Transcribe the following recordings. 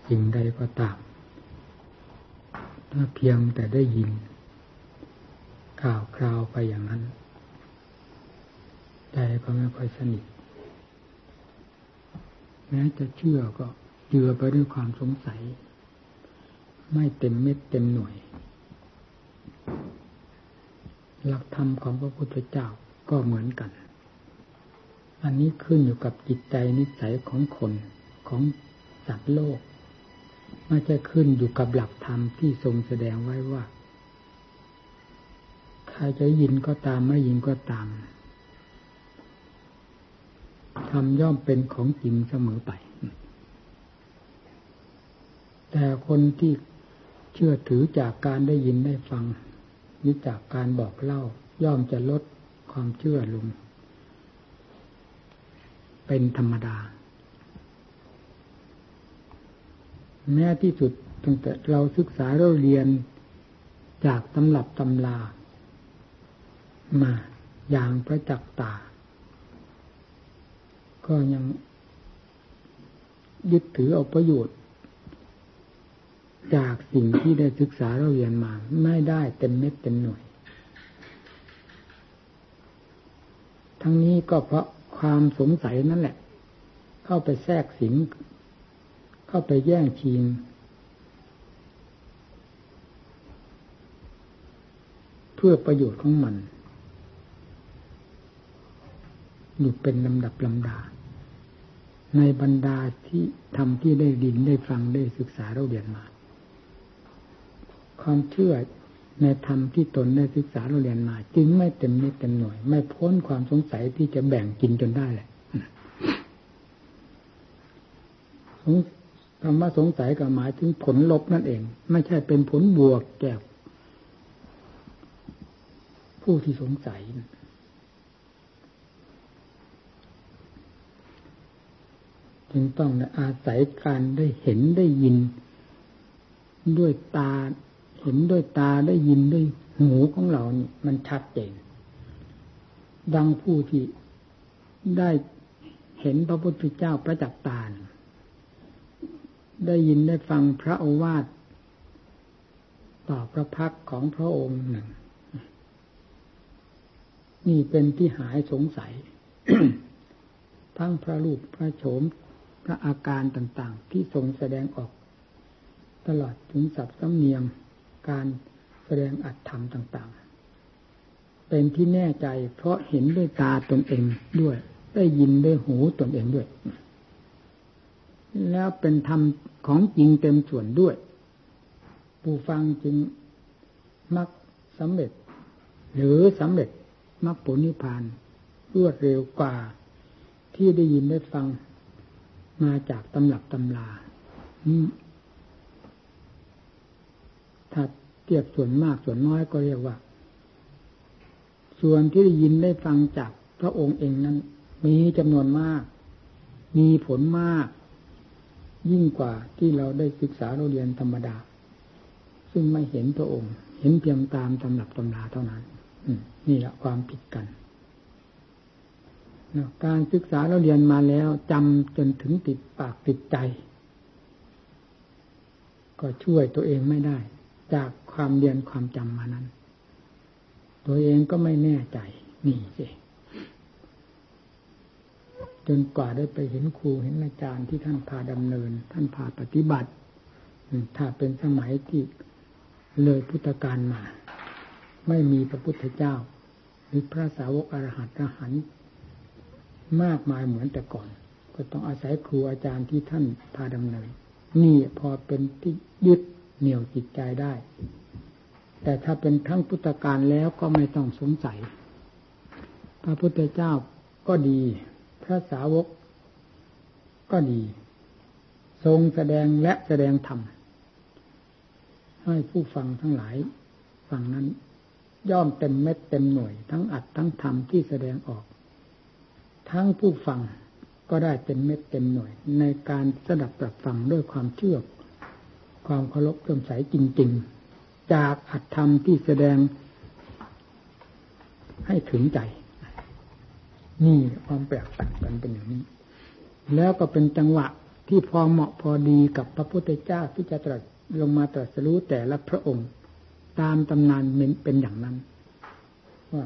สิ่งใดก็ตามถ้าเพียงแต่ได้ยินข่าวคราวไปอย่างนั้นใจก็ไม่ค่อยสนิทแม้จะเชื่อก็เจือไปด้วยความสงสัยไม่เต็มเม็ดเต็มหน่วยหลักธรรมของพระพุทธเจ้าก็เหมือนกันอันนี้ขึ้นอยู่กับจิตใจนิสัยของคนของสัตว์โลกไม่ใช่ขึ้นอยู่กับหลักธรรมที่ทรงแสดงไว้ว่าใครจะยินก็ตามไม่ยินก็ตามธรรมย่อมเป็นของจริงเสมอไปแต่คนที่เชื่อถือจากการได้ยินได้ฟังหรือจากการบอกเล่าย่อมจะลดความเชื่อลงเป็นธรรมดาแม้ที่สุดตั้งแต่เราศึกษาเราเรียนจากตำรับตำรามาอย่างประจักษ์ตาก็ยังยึดถือเอาประโยชน์จากสิ่งที่ได้ศึกษาเราเรียนมาไม่ได้เต็มเม็ดเต็มหน่วยทั้งนี้ก็เพราะความสงสัยนั่นแหละเข้าไปแทรกสิงเข้าไปแย่งชิงเพื่อประโยชน์ของมันอยู่เป็นลำดับลำดาในบรรดาที่ทำที่ได้ดินได้ฟังได้ศึกษาเราเรียนมาความเชื่อในธรรมที่ตนได้ศึกษาเราเรียนมาจึงไม่เต็มเม็ดเต็มหน่วยไม่พ้นความสงสัยที่จะแบ่งกินจนได้แหละคำว่าสงสัยก็หมายถึงผลลบนั่นเองไม่ใช่เป็นผลบวกแก่ผู้ที่สงสัยจึงต้องอาศัยการได้เห็นได้ยินด้วยตาเห็นด้วยตาได้ยินด้วยหูของเรานี่มันชัดเจนดังผู้ที่ได้เห็นพระพุทธเจ้าประจักษ์ตาได้ยินได้ฟังพระโอวาทต่อพระพักตร์ของพระองค์หนึ่งนี่เป็นที่หายสงสัย ทั้งพระรูปพระโฉมพระอาการต่างๆที่ทรงแสดงออกตลอดถึงศัพท์สำเนียงการแสดงอัตธรรมต่างๆเป็นที่แน่ใจเพราะเห็นด้วยตาตนเองด้วยได้ยินด้วยหูตนเองด้วยแล้วเป็นธรรมของจริงเต็มส่วนด้วยผู้ฟังจึงมักสำเร็จหรือสำเร็จมรรคผลนิพพานรวดเร็วกว่าที่ได้ยินได้ฟังมาจากตำรับตำราถ้าเทียบส่วนมากส่วนน้อยก็เรียกว่าส่วนที่ได้ยินได้ฟังจากพระองค์เองนั้นมีจำนวนมากมีผลมากยิ่งกว่าที่เราได้ศึกษาเราเรียนธรรมดาซึ่งไม่เห็นพระองค์เห็นเพียงตามตำรับตำราเท่านั้นนี่แหละความผิดกันการศึกษาเราเรียนมาแล้วจำจนถึงติดปากติดใจก็ช่วยตัวเองไม่ได้จากความเรียนความจำมานั้นตัวเองก็ไม่แน่ใจนี่สิจนกว่าได้ไปเห็นครูเห็นอาจารย์ที่ท่านพาดำเนินท่านพาปฏิบัติถ้าเป็นสมัยที่เลยพุทธกาลมาไม่มีพระพุทธเจ้าหรือพระสาวกอรหันต์อรหันต์มากมายเหมือนแต่ก่อนก็ต้องอาศัยครูอาจารย์ที่ท่านพาดำเนินนี่พอเป็นที่ยึดเหนี่ยวจิตใจได้แต่ถ้าเป็นครั้งพุทธกาลแล้วก็ไม่ต้องสงสัยพระพุทธเจ้าก็ดีพระสาวกก็ดีทรงแสดงและแสดงธรรมให้ผู้ฟังทั้งหลายฟังนั้นย่อมเต็มเม็ดเต็มหน่วยทั้งอัดทั้งธรรมที่แสดงออกทั้งผู้ฟังก็ได้เต็มเม็ดเต็มหน่วยในการสดับตรับฟังด้วยความเชื่อความเคารพเลื่อมใสจริงๆจากอัดธรรมที่แสดงให้ถึงใจนี่ความแปลกต่างกันเป็นอย่างนี้แล้วก็เป็นจังหวะที่พอเหมาะพอดีกับพระพุทธเจ้าที่จะตรัสลงมาตรัสรู้แต่ละพระองค์ตามตำนานเป็นอย่างนั้นว่า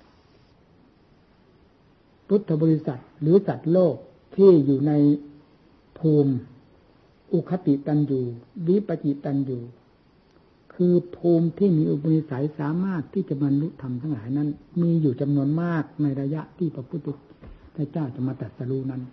พุทธบริษัทหรือสัตว์โลกที่อยู่ในภูมิอุคติตันยูวิปจิตันยูคือภูมิที่มีอุปนิสัยสามารถที่จะบรรลุธรรมทั้งหลายนั้นมีอยู่จำนวนมากในระยะที่พระพุทธเจ้าจะมาตรัสรู้นั้น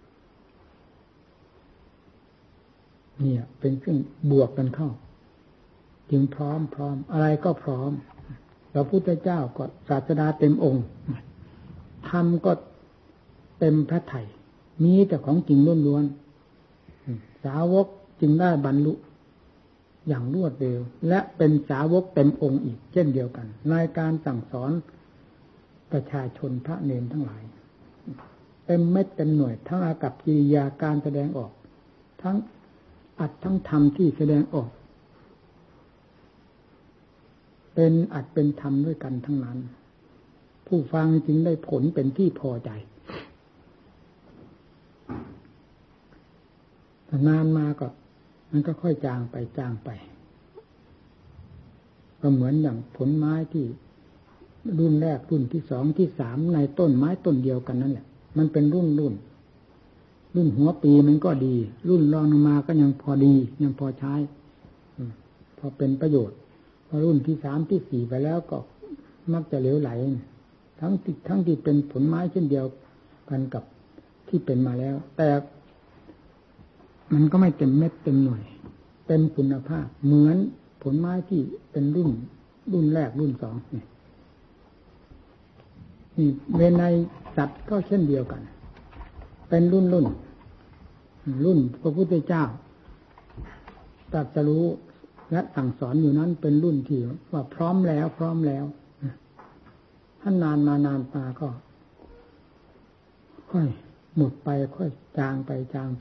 เนี่ยเป็นเครื่องบวกกันเข้าจึงพร้อมอะไรก็พร้อมพระพุทธเจ้าก็ศาสดาเต็มองค์ธรรมก็เต็มพระทัยมีแต่ของจริงล้วนๆสาวกจึงได้บรรลุอย่างรวดเร็วและเป็นสาวกเต็มองค์อีกเช่นเดียวกันในการสั่งสอนประชาชนพระเนรทั้งหลายเต็มเม็ดเต็มหน่วยทั้งอากัปกิริยาการแสดงออกทั้งอัดทั้งธรรมที่แสดงออกเป็นอัดเป็นธรรมด้วยกันทั้งนั้นผู้ฟังจึงได้ผลเป็นที่พอใจแต่นานมาก็มันก็ค่อยจางไปก็เหมือนอย่างผลไม้ที่รุ่นแรกรุ่นที่สองที่สามในต้นไม้ต้นเดียวกันนั่นแหละมันเป็นรุ่นหัวปีมันก็ดีรุ่นรองลงมาก็ยังพอดียังพอใช้พอเป็นประโยชน์พอรุ่นที่สามที่สี่ไปแล้วก็มักจะเหลวไหลทั้งที่เป็นผลไม้เช่นเดียวกันกับที่เป็นมาแล้วแต่มันก็ไม่เต็มเม็ดเต็มหน่วยเต็มคุณภาพเหมือนผลไม้ที่เป็นรุ่นแรกรุ่นสองนี่ในสัตว์ก็เช่นเดียวกันเป็นรุ่นพระพุทธเจ้าตรัสรู้และสั่งสอนอยู่นั้นเป็นรุ่นที่ว่าพร้อมแล้วถ้านานมาก็ค่อยหมดไปค่อยจางไป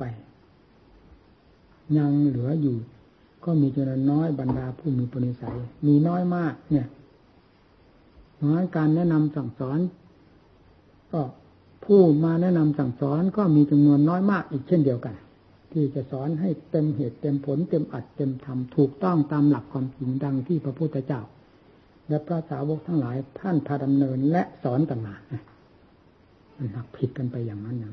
ยังเหลืออยู่ก็มีจำนวนน้อยบรรดาผู้มีปุณิสัยมีน้อยมากเนี่ยเพราะการแนะนำสั่งสอนก็ผู้มาแนะนำสั่งสอนก็มีจำนวนน้อยมากอีกเช่นเดียวกันที่จะสอนให้เต็มเหตุเต็มผลเต็มอัดเต็มธรรมถูกต้องตามหลักความจริงดังที่พระพุทธเจ้าและพระสาวกทั้งหลายท่านพาดำเนินและสอนกันมามันหักผิดกันไปอย่างนั้น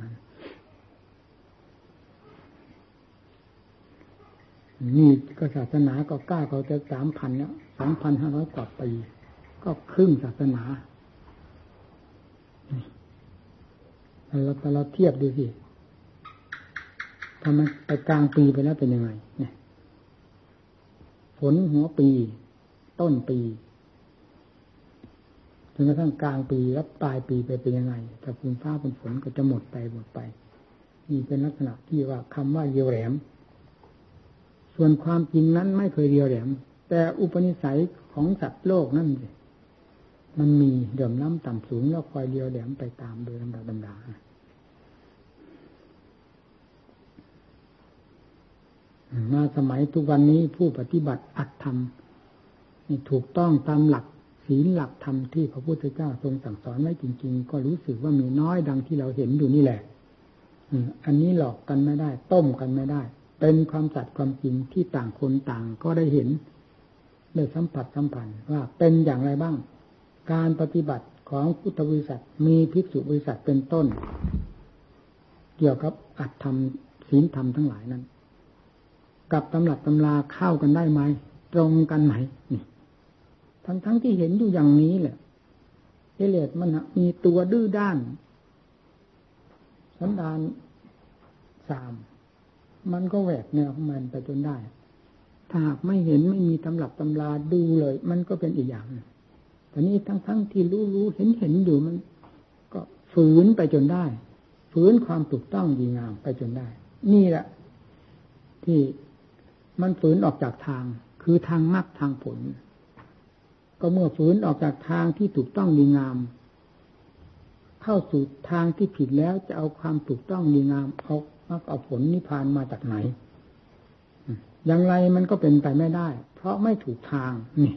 นี่ก็ศาสนาก็ก้าวเขาจะ 3,000 แล้ว 2,500 กว่าปีก็ครึ่งศาสนาเราเทียบดูสิถ้ามันไปกลางปีไปแล้วเป็นยังไงเนี่ยฝนหัวปีต้นปีจนกระทั่งกลางปีแล้วปลายปีไปเป็นยังไงถ้าฝนฟ้าฝนก็จะหมดไปนี่เป็นลักษณะที่ว่าคำว่าเรียวแหลมส่วนความจริงนั้นไม่เคยเรียวแหลมแต่อุปนิสัยของสัตว์โลกนั่นสิมันมีเดือมล้ำต่ำสูงแล้วคอยเรียวแหลมไปตามโดยลำดับมาสมัยทุกวันนี้ผู้ปฏิบัติอัตธรรมนี่ถูกต้องตามหลักศีลหลักธรรมที่พระพุทธเจ้าทรงสั่งสอนไว้จริงๆก็รู้สึกว่ามีน้อยดังที่เราเห็นอยู่นี่แหละอันนี้หลอกกันไม่ได้ต้มกันไม่ได้เป็นความสัตย์ความจริงที่ต่างคนต่างก็ได้เห็นได้สัมผัสสัมพันธ์ว่าเป็นอย่างไรบ้างการปฏิบัติของพุทธบริษัทมีภิกษุบริษัทเป็นต้นเกี่ยวกับอัตธรรมศีลธรรมทั้งหลายนั้นกับตำรับตำราเข้ากันได้ไหมตรงกันไหมนี่ทั้งที่เห็นอยู่อย่างนี้แหละกิเลสมันมีตัวดื้อด้านสันดาน3มันก็แหวกแนวของมันไปจนได้ถ้าหากไม่เห็นไม่มีตำรับตำราดูเลยมันก็เป็นอีกอย่างแต่นี้ทั้งที่รู้เห็นอยู่มันก็ฝืนไปจนได้ฝืนความถูกต้องดีงามไปจนได้นี่แหละที่มันฝืนออกจากทางคือทางมรรคทางผลก็เมื่อฝืนออกจากทางที่ถูกต้องดีงามเข้าสู่ทางที่ผิดแล้วจะเอาความถูกต้องดีงามเอาผลนิพพานมาจากไหนอย่างไรมันก็เป็นไปไม่ได้เพราะไม่ถูกทางนี่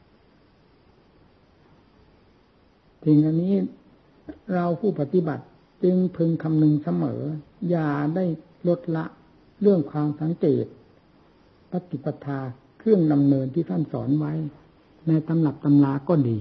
สิ่งอันนี้เราผู้ปฏิบัติจึงพึงคำนึงเสมออย่าได้ลดละเรื่องความสังเกตปฏิปทาเครื่องดำเนินที่ท่านสอนไว้ในตำรับตำราก็ดี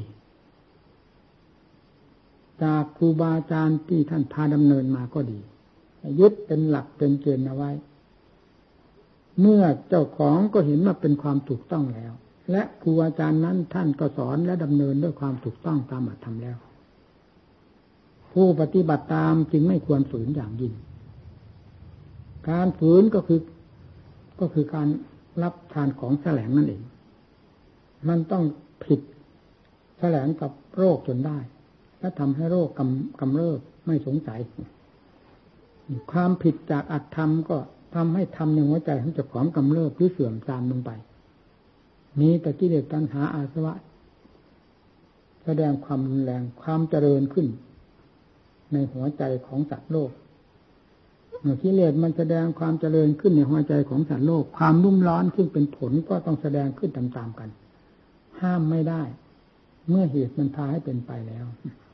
จากครูบาอาจารย์ที่ท่านพาดำเนินมาก็ดียึดเป็นหลักเป็นเกณฑ์เอาไว้เมื่อเจ้าของก็เห็นว่าเป็นความถูกต้องแล้วและครูอาจารย์นั้นท่านก็สอนและดำเนินด้วยความถูกต้องตามอัตธรรมแล้วผู้ปฏิบัติตามจึงไม่ควรฝืนอย่างยิ่งการฝืนก็คือการรับทานของแสลงนั่นเองมันต้องผิดแสลงกับโรคจนได้และทำให้โรคกำเริบไม่สงสัยความผิดจากอัตธรรมก็ทำให้ธรรมในหัวใจของเจ้าของกำเริบหรือเสื่อมทรามลงไปนี้แต่กิเลสตัณหาอาสวะแสดงความรุนแรงความเจริญขึ้นในหัวใจของสัตว์โลกเมื่อกิเลสมันแสดงความเจริญขึ้นในหัวใจของสัตว์โลกความรุ่มร้อนซึ่งเป็นผลก็ต้องแสดงขึ้นตามๆกันห้ามไม่ได้เมื่อเหตุมันพาให้เป็นไปแล้ว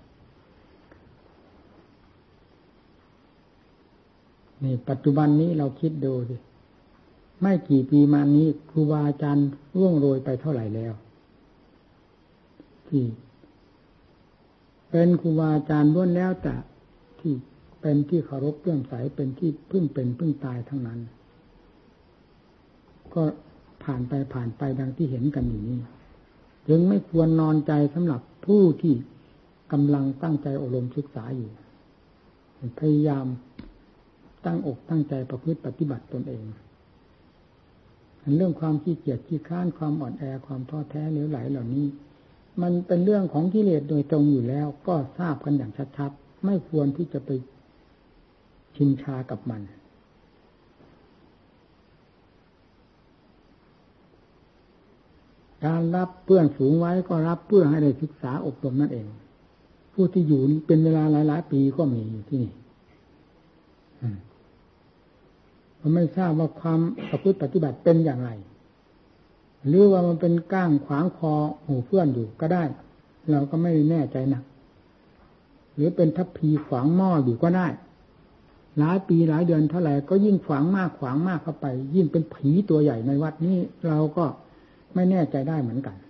นี่ปัจจุบันนี้เราคิดดูสิไม่กี่ปีมานี้ครูบาอาจารย์ร่วงโรยไปเท่าไหร่แล้วที่เป็นครูบาอาจารย์ล้วนแล้วแต่ที่เป็นที่เคารพเลื่อมใสเป็นที่พึ่งเป็นพึ่งตายทั้งนั้นก็ผ่านไปดังที่เห็นกันอยู่นี้จึงไม่ควรนอนใจสำหรับผู้ที่กำลังตั้งใจอบรมศึกษาอยู่พยายามตั้งอกตั้งใจประพฤติปฏิบัติตนเองเรื่องความขี้เกียจขี้คร้านความอ่อนแอความท้อแท้เหลวไหลเหล่านี้มันเป็นเรื่องของกิเลสโดยตรงอยู่แล้วก็ทราบกันอย่างชัดๆไม่ควรที่จะไปชินชากับมันการรับเพื่อนฝูงไว้ก็รับเพื่อให้ได้ศึกษาอบรมนั่นเองผู้ที่อยู่เป็นเวลาหลายๆปีก็มีอยู่ที่นี่ผมไม่ทราบว่าความประพฤติปฏิบัติเป็นอย่างไรหรือว่ามันเป็นก้างขวางคอหมู่เพื่อนอยู่ก็ได้เราก็ไม่แน่ใจนะหรือเป็นทัพพีขวางหม้ออยู่ก็ได้หลายปีหลายเดือนเท่าไหร่ก็ยิ่งขวางมากเข้าไปยิ่งเป็นผีตัวใหญ่ในวัดนี้เราก็ไม่แน่ใจได้เหมือนกัน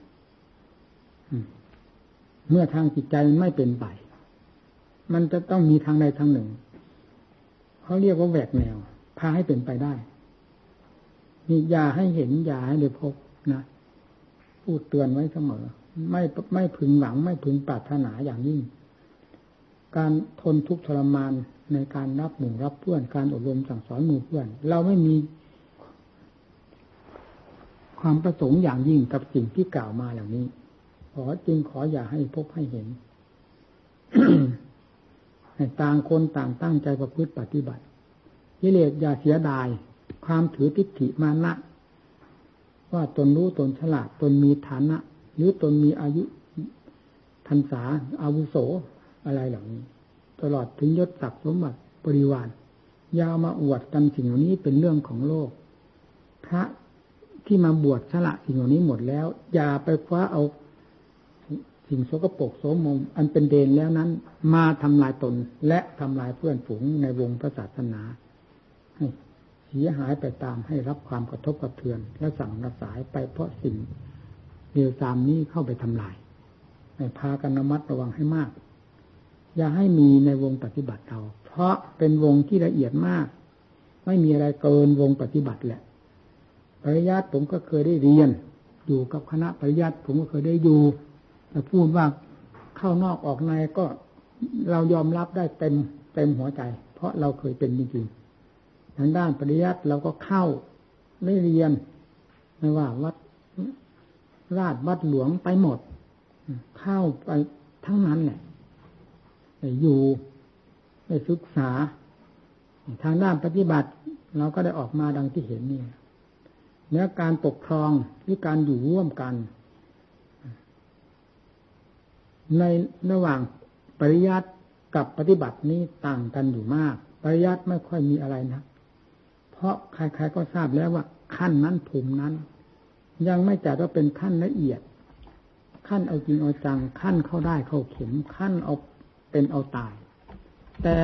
เมื่อทางจิตใจมันไม่เป็นไปมันจะต้องมีทางใดทางหนึ่งเขาเรียกว่าแหวกแนวพาให้เป็นไปได้นี่อย่าให้เห็นอย่าให้ได้พบนะพูดเตือนไว้เสมอไม่พึงหวังไม่พึงปรารถนาอย่างยิ่งการทนทุกข์ทรมานในการรับหมู่รับเพื่อนการอบรมสั่งสอนหมู่เพื่อนเราไม่มีความประสงค์อย่างยิ่งกับสิ่งที่กล่าวมาเหล่านี้ขออย่าให้พบให้เห็น ให้ต่างคนต่างตั้งใจประพฤติปฏิบัติกิเลสอย่าเสียดายความถือทิฏฐิมานะว่าตนรู้ตนฉลาดตนมีฐานะหรือตนมีอายุพรรษาอาวุโสอะไรเหล่านี้ตลอดถึงยศศักดิ์สมบัติบริวารยาวมาอวดกันสิ่งเหล่านี้เป็นเรื่องของโลกพระที่มาบวชสละสิ่งเหล่านี้หมดแล้วอย่าไปคว้าเอาสิ่งสกปรกโสมมอันเป็นเดนแล้วนั้นมาทำลายตนและทำลายเพื่อนฝูงในวงพระศาสนาให้เสียหายไปตามให้รับความกระทบกระเทือนและสั่งระสายไปเพราะสิ่งเลวทรามนี้เข้าไปทำลายให้พากันระมัดระวังให้มากอย่าให้มีในวงปฏิบัติเราเพราะเป็นวงที่ละเอียดมากไม่มีอะไรเกินวงปฏิบัติแหละปริยัติผมก็เคยได้เรียนอยู่กับคณะปริยัติผมก็เคยได้อยู่แต่พูดว่าเข้านอกออกในก็เรายอมรับได้เต็มหัวใจเพราะเราเคยเป็นจริงๆทางด้านปริยัติเราก็เข้าได้เรียนไม่ว่าวัดราชวัดหลวงไปหมดเข้าไปทั้งนั้นแหละอยู่ได้ศึกษาทางด้านปฏิบัติเราก็ได้ออกมาดังที่เห็นนี่เนื้อการปกครองหรือการอยู่ร่วมกันในระหว่างปริยัติกับปฏิบัตินี้ต่างกันอยู่มากปริยัติไม่ค่อยมีอะไรนะเพราะใครๆก็ทราบแล้วว่าขั้นนั้นภูมินั้นยังไม่จัดว่าเป็นขั้นละเอียดขั้นเอาจริงเอาจังขั้นเข้าได้เข้าเข็มขั้นเอาเป็นเอาตายแต่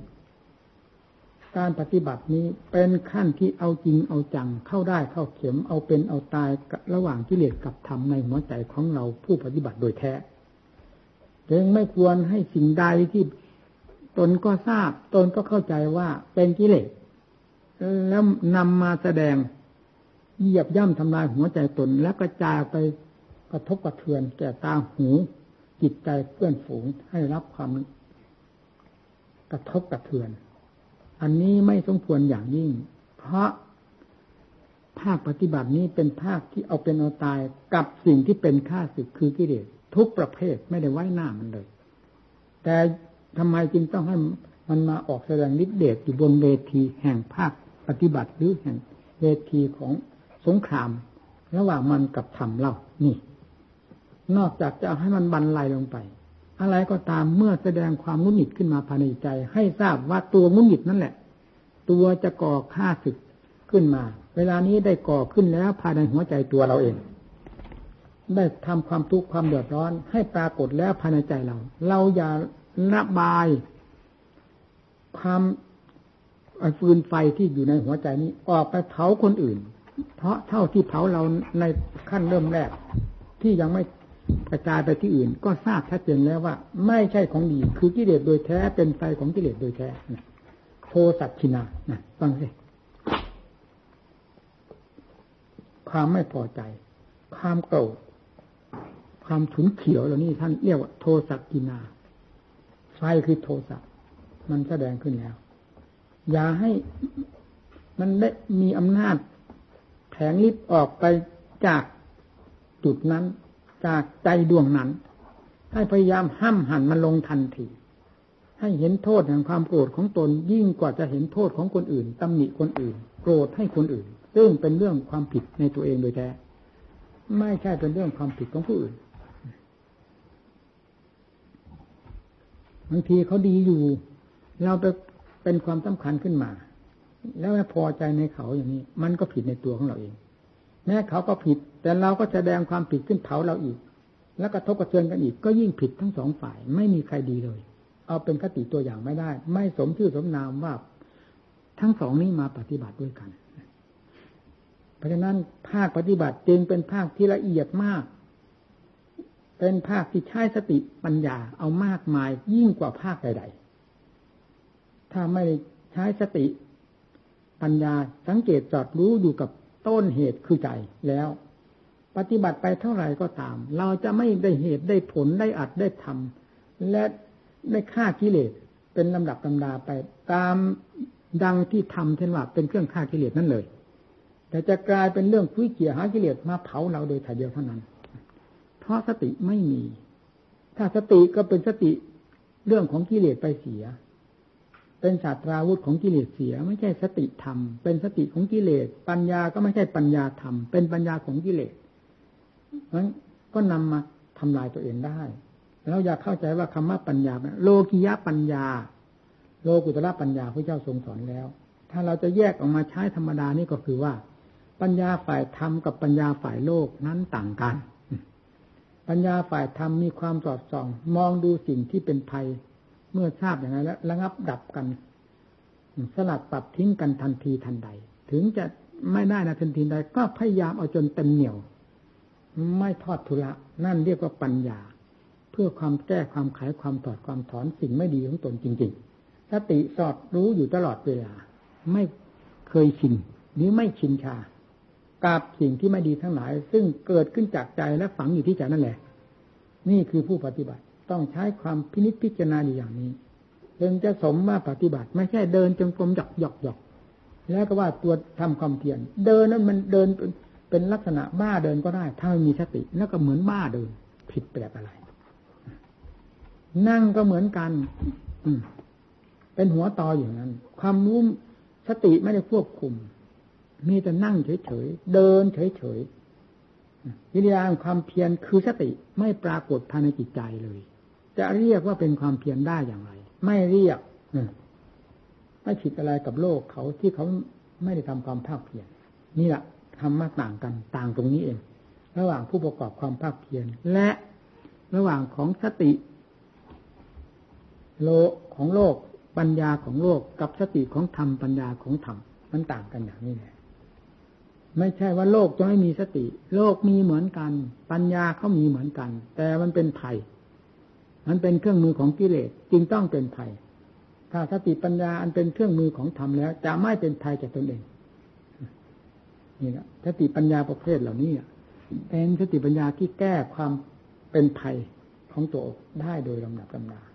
การปฏิบัตินี้เป็นขั้นที่เอาจริงเอาจังเข้าได้เข้าเข็มเอาเป็นเอาตายระหว่างกิเลสกับธรรมในหัวใจของเราผู้ปฏิบัติโดยแท้จึงไม่ควรให้สิ่งใดที่ตนก็ทราบตนก็เข้าใจว่าเป็นกิเลสแล้วนำมาแสดงเหยียบย่ำทำลายหัวใจตนและกระจายไปกระทบกระเทือนแก่ตาหูจิตใจเพื่อนฝูงให้รับความกระทบกระเทือนอันนี้ไม่สมควรอย่างยิ่งเพราะภาคปฏิบัตินี้เป็นภาคที่เอาเป็นเอาตายกับสิ่งที่เป็นข้าศึกคือกิเลสทุกประเภทไม่ได้ไว้หน้ามันเลยแต่ทำไมจึงต้องให้มันมาออกแสดงฤทธิ์เดชอยู่บนเวทีแห่งภาคปฏิบัติหรือแห่งเวทีของสงครามระหว่างมันกับธรรมเรานี่นอกจากจะเอาให้มันบรรลัยลงไปอะไรก็ตามเมื่อแสดงความงุนหงิดขึ้นมาภายในใจให้ทราบว่าตัวงุนหงิดนั่นแหละตัวจะก่อข้าศึกขึ้นมาเวลานี้ได้ก่อขึ้นแล้วภายในหัวใจตัวเราเองได้ทำความทุกข์ความเดือดร้อนให้ปรากฏแล้วภายในใจเราอย่าระบายความฟืนไฟที่อยู่ในหัวใจนี้ออกไปเผาคนอื่นเพราะเท่าที่เผาเราในขั้นเริ่มแรกที่ยังไม่กระจายไปที่อื่นก็ทราบชัดเจนแล้วว่าไม่ใช่ของดีคือกิเลสโดยแท้เป็นไฟของกิเลสโดยแท้โทสัตถินานะฟังสิความไม่พอใจความโกรธความฉุนเฉียวเหล่านี้ท่านเรียกว่าโทสัตถินาไฟคือโทสะมันแสดงขึ้นแล้วอย่าให้มันได้มีอำนาจแผงฤทธิ์ออกไปจากจุดนั้นจากใจดวงนั้นให้พยายามห้ามหันมันลงทันทีให้เห็นโทษแห่งความโกรธของตนยิ่งกว่าจะเห็นโทษของคนอื่นตำหนิคนอื่นโกรธให้คนอื่นซึ่งเป็นเรื่องความผิดในตัวเองโดยแท้ไม่ใช่เป็นเรื่องความผิดของผู้อื่นบางทีเขาดีอยู่เราไปเป็นความสำคัญขึ้นมาแล้วไม่พอใจในเขาอย่างนี้มันก็ผิดในตัวของเราเองแม้เขาก็ผิดแต่เราก็แสดงความผิดขึ้นเผาเราอีกแล้วกระทบกระเทือนกันอีกก็ยิ่งผิดทั้งสองฝ่ายไม่มีใครดีเลยเอาเป็นคติตัวอย่างไม่ได้ไม่สมชื่อสมนามว่าทั้งสองนี้มาปฏิบัติด้วยกันเพราะฉะนั้นภาคปฏิบัติจึงเป็นภาคที่ละเอียดมากเป็นภาคที่ใช้สติปัญญาเอามากมายยิ่งกว่าภาคใดๆถ้าไม่ใช้สติปัญญาสังเกตจอดรู้อยู่กับต้นเหตุคือใจแล้วปฏิบัติไปเท่าไหร่ก็ตามเราจะไม่ได้เหตุได้ผลได้อัดได้ทำและได้ฆ่ากิเลสเป็นลำดับลำดาไปตามดังที่ทำเช่นว่าเป็นเครื่องฆ่ากิเลสนั่นเลยแต่จะกลายเป็นเรื่องคุยเกี่ยหากิเลสมาเผาเราโดยถ่ายเดียวเท่านั้นเพราะสติไม่มีถ้าสติก็เป็นสติเรื่องของกิเลสไปเสียเป็นศาสตราวุธของกิเลสเสียไม่ใช่สติธรรมเป็นสติของกิเลสปัญญาก็ไม่ใช่ปัญญาธรรมเป็นปัญญาของกิเลสนั้นก็นำมาทำลายตัวเองได้แล้วอย่าเข้าใจว่าคำว่าปัญญาโลกิยะปัญญาโลกุตระปัญญาพระเจ้าทรงสอนแล้วถ้าเราจะแยกออกมาใช้ธรรมดานี่ก็คือว่าปัญญาฝ่ายธรรมกับปัญญาฝ่ายโลกนั้นต่างกันปัญญาฝ่ายธรรมมีความสอดส่องมองดูสิ่งที่เป็นภัยเมื่อทราบอย่างนั้นแล้วระงับดับกันสลัดตัดทิ้งกันทันทีทันใดถึงจะไม่ได้นะทันทีใดก็พยายามเอาจนเต็มเหนี่ยวไม่ทอดทุระนั่นเรียกว่าปัญญาเพื่อความแก้ความไขความถอดความถอนสิ่งไม่ดีของตนจริงๆสติสอดรู้อยู่ตลอดเวลาไม่เคยชินหรือไม่ชินชากับสิ่งที่ไม่ดีทั้งหลายซึ่งเกิดขึ้นจากใจและฝังอยู่ที่ใจนั่นแหละนี่คือผู้ปฏิบัติต้องใช้ความพินิจพิจารณาอย่างนี้จึงจะสมว่าปฏิบัติไม่ใช่เดินจงกรมหยอกแล้วก็ว่าตัวทำความเพียรเดินนั้นมันเดินเป็นลักษณะบ้าเดินก็ได้ถ้าไม่มีสติแล้วก็เหมือนบ้าเดินผิดแปลกอะไรนั่งก็เหมือนกันเป็นหัวตออยู่นั้นความรู้สติไม่ได้ควบคุมมีแต่นั่งเฉยๆเดินเฉยๆวิญญาณความเพียรคือสติไม่ปรากฏภายในจิตใจเลยจะเรียกว่าเป็นความเพียรได้อย่างไรไม่เรียกไม่ผิดอะไรกับโลกเขาที่เขาไม่ได้ทำความภาคเพียรนี่แหละธรรมะต่างกันต่างตรงนี้เองระหว่างผู้ประกอบความภาคเพียรและระหว่างของสติโลของโลกปัญญาของโลกกับสติของธรรมปัญญาของธรรมมันต่างกันอย่างนี้แหละไม่ใช่ว่าโลกจะไม่มีสติโลกมีเหมือนกันปัญญาเขามีเหมือนกันแต่มันเป็นภัยมันเป็นเครื่องมือของกิเลสจึงต้องเป็นภัยถ้าสติปัญญาอันเป็นเครื่องมือของธรรมแล้วจะไม่เป็นภัยแก่ตนเองนี่แหละสติปัญญาประเภทเหล่านี้เป็นสติปัญญาที่แก้ความเป็นภัยของตัวได้โดยลำดับลำดา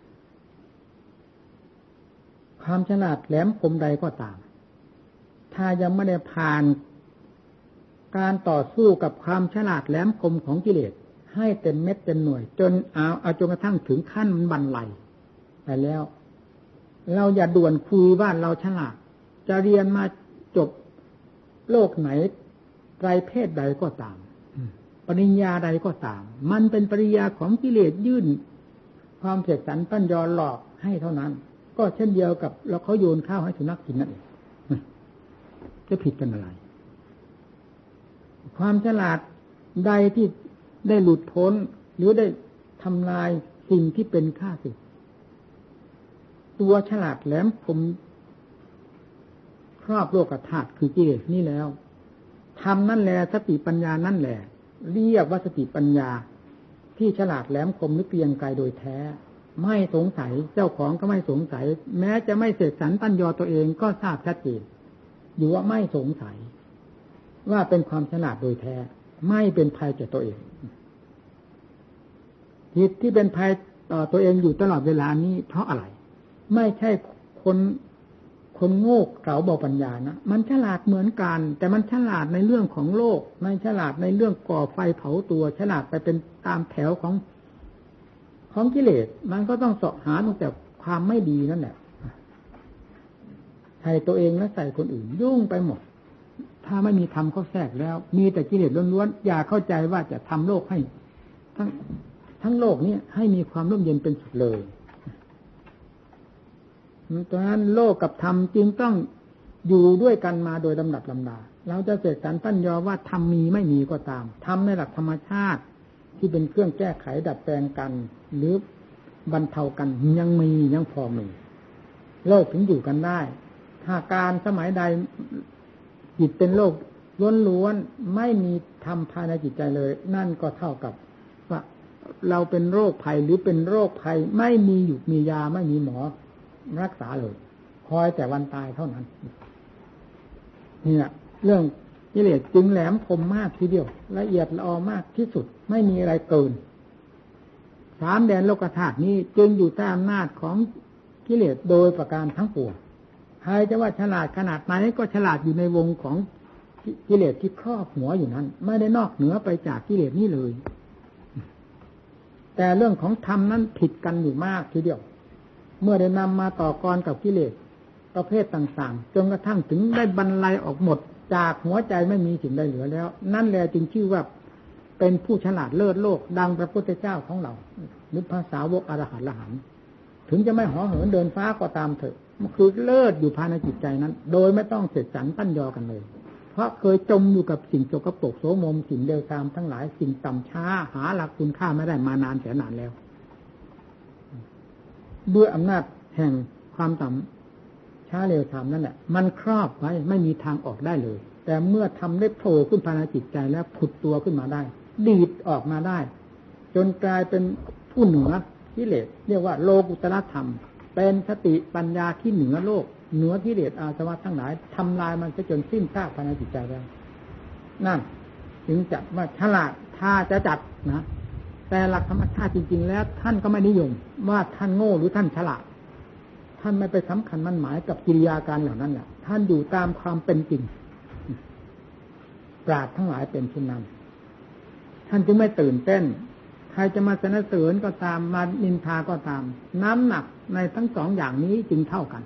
ความฉลาดแหลมคมใดก็ตามถ้ายังไม่ได้ผ่านการต่อสู้กับความฉลาดแหลมคมของกิเลสให้เต็มเม็ดเต็มหน่วยจนเอาจนกระทั่งถึงขั้นมันบันไลไปแล้วเราอย่าด่วนคุยว่าเราฉลาดจะเรียนมาจบโลกไหนไตรเพศใดก็ตามปริญญาใดก็ตามมันเป็นปริญญาของกิเลสยื่นความเสกสรรปั้นยอหลอกให้เท่านั้นก็เช่นเดียวกับเราเขาโยนข้าวให้สุนัขกินนั่นเองจะผิดกันอะไรความฉลาดใดที่ได้หลุดพ้นหรือได้ทำลายสิ่งที่เป็นข้าศึกตัวฉลาดแหลมคมครอบโลกธาตุคือกิเลสนี่แล้วทำนั่นแหละสติปัญญานั่นแหละเรียกว่าสติปัญญาที่ฉลาดแหลมคมหรือเกรียงไกรโดยแท้ไม่สงสัยเจ้าของก็ไม่สงสัยแม้จะไม่เสกสรรปั้นยอตัวเองก็ทราบชัดเจนอยู่ว่าไม่สงสัยว่าเป็นความฉลาดโดยแท้ไม่เป็นภัยแก่ตัวเองจิตที่เป็นภัยต่อตัวเองอยู่ตลอดเวลานี้เพราะอะไรไม่ใช่คนโง่เขลาเบาปัญญานะมันฉลาดเหมือนกันแต่มันฉลาดในเรื่องของโลกไม่ฉลาดในเรื่องก่อไฟเผาตัวฉลาดไปเป็นตามแถวของกิเลสมันก็ต้องเสาะหาตั้งแต่ความไม่ดีนั่นแหละใส่ตัวเองและใส่คนอื่นยุ่งไปหมดถ้าไม่มีธรรมเข้าแทรกแล้วมีแต่กิเลสล้วนๆอย่าเข้าใจว่าจะทำโลกให้ทั้งโลกนี้ให้มีความร่มเย็นเป็นสุดเลยดังนั้นโลกกับธรรมจึงต้องอยู่ด้วยกันมาโดยลำดับลำดาเราจะเสกสรรปั้นยอว่าธรรมมีไม่มีก็ตามธรรมในหลักธรรมชาติที่เป็นเครื่องแก้ไขดัดแปลงกันหรือบรรเทากันยังพอมีโลกถึงอยู่กันได้ถ้าการสมัยใดจิตเป็นโลกล้วนๆไม่มีธรรมภายในจิตใจเลยนั่นก็เท่ากับว่าเราเป็นโรคภัยหรือเป็นโรคภัยไม่มีอยู่มียาไม่มีหมอรักษาเลยคอยแต่วันตายเท่านั้นนี่แหละเรื่องกิเลสจึงแหลมคมมากทีเดียวละเอียดละออมากที่สุดไม่มีอะไรเกินสามแดนโลกธาตุนี้จึงอยู่ใต้อำนาจของกิเลสโดยประการทั้งปวงใครจะว่าฉลาดขนาดไหนก็ฉลาดอยู่ในวงของกิเลสที่ครอบหัวอยู่นั้นไม่ได้นอกเหนือไปจากกิเลสนี้เลยแต่เรื่องของธรรมนั้นผิดกันอยู่มากทีเดียวเมื่อได้นำมาต่อกรกับกิเลสประเภทต่างๆจนกระทั่งถึงได้บรรลัยออกหมดจากหัวใจไม่มีสิ่งใดเหลือแล้วนั่นแหละจึงชื่อว่าเป็นผู้ฉลาดเลิศโลกดังพระพุทธเจ้าของเราหรือภาษาวกอรหันต์ละหันถึงจะไม่ห่อเหินเดินฟ้าก็ตามเถอะมันคือเลิศอยู่ภายในจิตใจนั้นโดยไม่ต้องเสกสรรปั้นยอกันเลยเพราะเคยจมอยู่กับสิ่งโสกโปรกโสมมสิ่งเลวทรามทั้งหลายสิ่งต่ำช้าหาหลักคุณค่าไม่ได้มานานแสนนานแล้วด้วยอำนาจแห่งความต่ำช้าเร็วทรามนั่นแหละมันครอบไว้ไม่มีทางออกได้เลยแต่เมื่อทำได้โผล่ขึ้นภายในจิตใจแล้วผุดตัวขึ้นมาได้ดีดออกมาได้จนกลายเป็นผู้เหนือกิเลสเรียกว่าโลกุตตรธรรมเป็นสติปัญญาที่เหนือโลกเหนือกิเลสอาสวะทั้งหลายทำลายมันจนสิ้นซากภายในจิตใจแล้วนั่นถึงจะว่าฉลาดถ้าจะจัดนะแต่หลักธรรมชาติจริงๆแล้วท่านก็ไม่นิยมว่าท่านโง่หรือท่านฉลาดท่านไม่ไปสำคัญมั่นหมายกับกิริยาการเหล่านั้นแหละท่านอยู่ตามความเป็นจริงปราชญ์ทั้งหลายเป็นเช่นนั้นท่านจึงไม่ตื่นเต้นใครจะมาสรรเสริญก็ตามมานินทาก็ตามน้ำหนักในทั้งสองอย่างนี้จึงเท่ากัน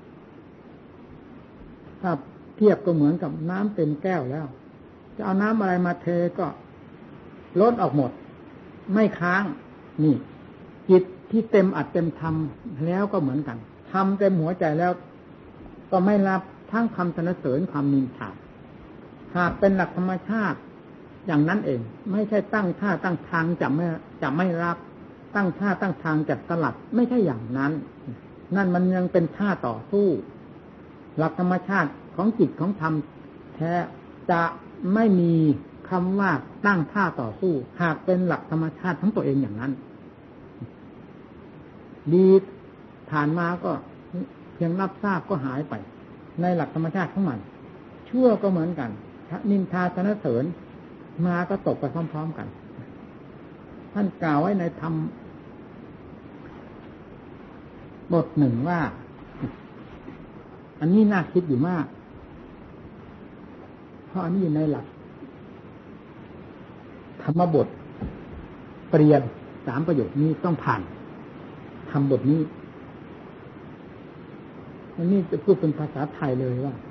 ถ้าเทียบก็เหมือนกับน้ำเต็มแก้วแล้วจะเอาน้ำอะไรมาเทก็ล้นออกหมดไม่ค้างนี่จิตที่เต็มอัดเต็มทำแล้วก็เหมือนกันทำเต็มหัวใจแล้วก็ไม่รับทั้งคำสรรเสริญความนินทาหากเป็นหลักธรรมชาติอย่างนั้นเองไม่ใช่ตั้งท่าตั้งทางจะไม่รับตั้งท่าตั้งทางจัดสลัดไม่ใช่อย่างนั้นนั่นมันยังเป็นท่าต่อสู้หลักธรรมชาติของจิตของธรรมแท้จะไม่มีคำว่าตั้งท่าต่อสู้หากเป็นหลักธรรมชาติของตัวเองอย่างนั้นดีผ่านมาก็เพียงรับทราบก็หายไปในหลักธรรมชาติของมันชั่วก็เหมือนกันนินทาสรรเสริญมาก็ตกไปพร้อมๆกันท่านกล่าวไว้ในธรรมบทหนึ่งว่าอันนี้น่าคิดอยู่มากเพราะอันนี้อยู่ในหลักธรรมบทเปลี่ยน3ประโยคนี้ต้องผ่านทำบทนี้อันนี้จะพูดเป็นภาษาไทยเลยว่า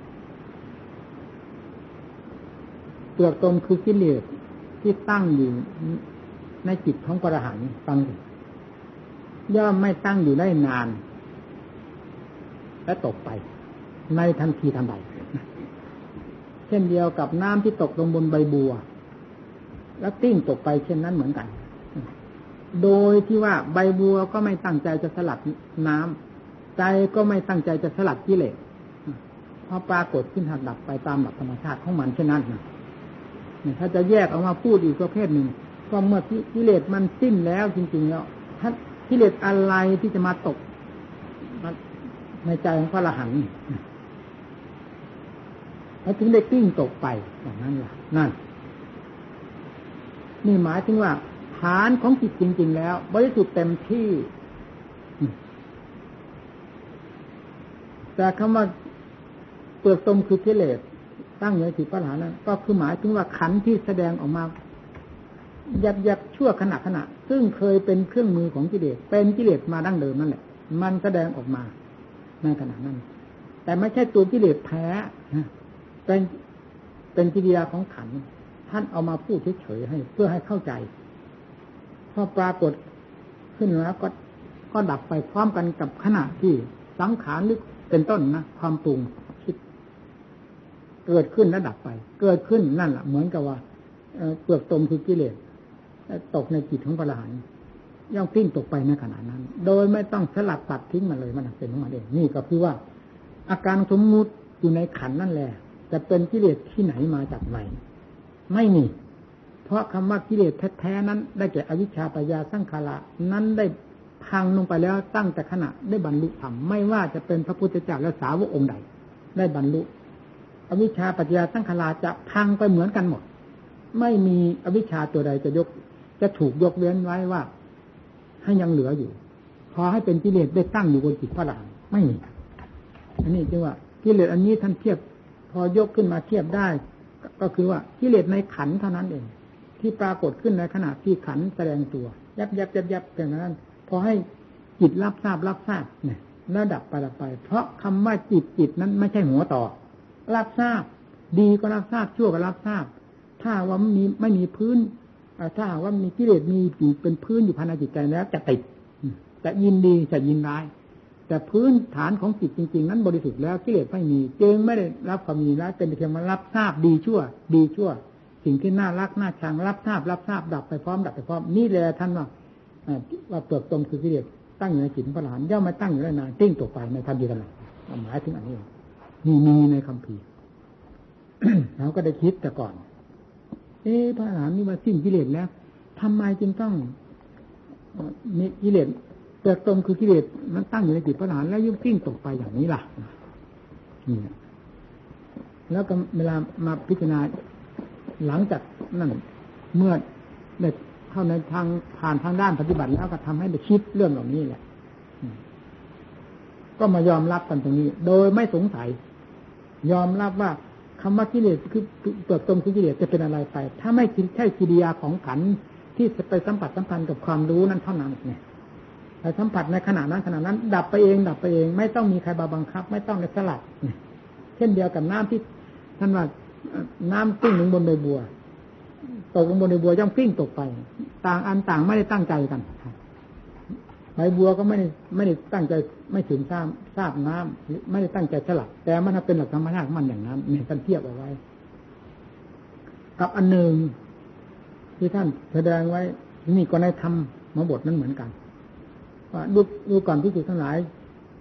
เปลือกตมคือกิเลสที่ตั้งอยู่ในจิตของพระอรหันต์ฟังดิย่อมไม่ตั้งอยู่ได้นานและตกไปในทันทีทันใดเช่นเดียวกับน้ำที่ตกลงบนใบบัวแล้วติ้งตกไปเช่นนั้นเหมือนกันโดยที่ว่าใบบัวก็ไม่ตั้งใจจะสลัดน้ำใจก็ไม่ตั้งใจจะสลัดกิเลสพอปรากฏขึ้นหักดับไปตามหลักธรรมชาติของมันเช่นนั้นนะถ้าจะแยกออกมาพูดอีกประเภทหนึ่งก็เมื่อกิเลสมันสิ้นแล้วจริงๆแล้วถ้ากิเลสอะไรที่จะมาตกในใจของพระอรหันต์แล้วถึงได้กิ้งตกไปอย่างนั้นล่ะนั่นนี่หมายถึงว่าฐานของจิตจริงๆแล้วบริสุทธิ์เต็มที่แต่คำว่าเปลือกตมคือกิเลสตั้งอยู่ในจิตพระอรหันต์นั้นก็คือหมายถึงว่าขันธ์ที่แสดงออกมายับชั่วขณะซึ่งเคยเป็นเครื่องมือของกิเลสเป็นกิเลสมาดั้งเดิมนั่นแหละมันแสดงออกมาในขณะนั้นแต่ไม่ใช่ตัวกิเลสแท้เป็นกิริยาของขันธ์ท่านเอามาพูดเฉยๆให้เพื่อให้เข้าใจพอปรากฏขึ้นแล้วก็ดับไปพร้อมกันกับขณะที่สังขารนึกเป็นต้นนะความปรุงคิดเกิดขึ้นแล้วดับไปเกิดขึ้นนั่นแหละเหมือนกับว่าเปลือกตมคือกิเลสตกในจิตของพระอรหันต์ย่อมทิ้งตกไปในขณะนั้นโดยไม่ต้องสลัดตัดทิ้งมันเลยมันเป็นของมันเองนี่ก็คือว่าอาการสมมุติอยู่ในขันนั่นแหละจะเป็นกิเลสที่ไหนมาจากไหนไม่มีเพราะคำว่ากิเลสแท้ๆนั้นได้แก่อวิชชาปัญญาสังขารนั้นได้พังลงไปแล้วตั้งแต่ขณะได้บรรลุธรรมไม่ว่าจะเป็นพระพุทธเจ้าและสาวกองค์ใดได้บรรลุอวิชชาปัญญาสังขารจะพังไปเหมือนกันหมดไม่มีอวิชชาตัวใดจะถูกยกเว้นไว้ว่าให้ยังเหลืออยู่พอให้เป็นกิเลสได้ตั้งอยู่บนจิตพระอรหันต์ไม่มีอันนี้จึงว่ากิเลสอันนี้ท่านเทียบพอยกขึ้นมาเทียบได้ก็คือว่ากิเลสในขันธ์เท่านั้นเองที่ปรากฏขึ้นในขณะที่ขันธ์แสดงตัวยับอย่างนั้นพอให้จิตรับทราบเนี่ยแล้วดับไปเพราะคำว่าจิตนั้นไม่ใช่หัวต่อรับทราบดีก็รับทราบชั่วก็รับทราบถ้าว่าไม่มีพื้นถ้าว่ามีกิเลสมีเป็นพื้นอยู่ภายในจิตใจแล้วจะติดจะยินดีจะยินร้ายแต่พื้นฐานของจิตจริงๆนั้นบริสุทธิ์แล้วกิเลสไม่มีจึงไม่ได้รับความยินร้ายเป็นเพียงมารับทราบดีชั่วสิ่งที่น่ารักน่าชังรับทราบดับไปพร้อมนี่แหละท่านว่าเปลือกตมคือกิเลสตั้งอยู่ในจิตพระอรหันต์ย่อมไม่ตั้งอยู่ได้นานติ้งตกไปในทันทีทันใดหมายถึงอันนี้นี่มีในคัมภีร์ เราก็ได้คิดแต่ก่อนพระอรหันต์นี่ว่าสิ้นกิเลสแล้วทำไมจึงต้องมีกิเลสเปลือกตมคือกิเลสมันตั้งอยู่ในจิตพระอรหันต์แล้วยิ่งติ้งตกไปอย่างนี้ล่ะนี่แล้วก็เวลามาพิจารณาหลังจากนั้นเมื่อได้เข้าในทางผ่านทางด้านปฏิบัติแล้วก็ทำให้ได้คิดเรื่องเหล่านี้แหละก็มายอมรับกันตรงนี้โดยไม่สงสัยยอมรับว่าคำว่ากิเลสคือเปลือกตมคือกิเลสจะเป็นอะไรไปถ้าไม่ใช่กิริยาของขันธ์ที่จะไปสัมผัสสัมพันธ์กับความรู้นั้นเท่านั้นเนี่ยแต่สัมผัสในขณะนั้นดับไปเองไม่ต้องมีใครบังคับไม่ต้องในสลัดเช่นเดียวกับน้ำที่ท่านว่าน้ำติ้งลงบนใบบัวตกลงบนใบบัวย่อมกิ้งตกไปต่างอันต่างไม่ได้ตั้งใจกันใบบัวก็ไม่ได้ตั้งใจไม่ถึงทราบน้ำไม่ได้ตั้งใจสลัดแต่มันเป็นหลักธรรมชาติของมันอย่างนั้นเนี่ยท่านเทียบเอาไว้กับอันหนึ่งที่ท่านแสดงไว้นี่ก็ในธรรมบทนั้นเหมือนกันว่าดูก่อนภิกษุทั้งหลายจิต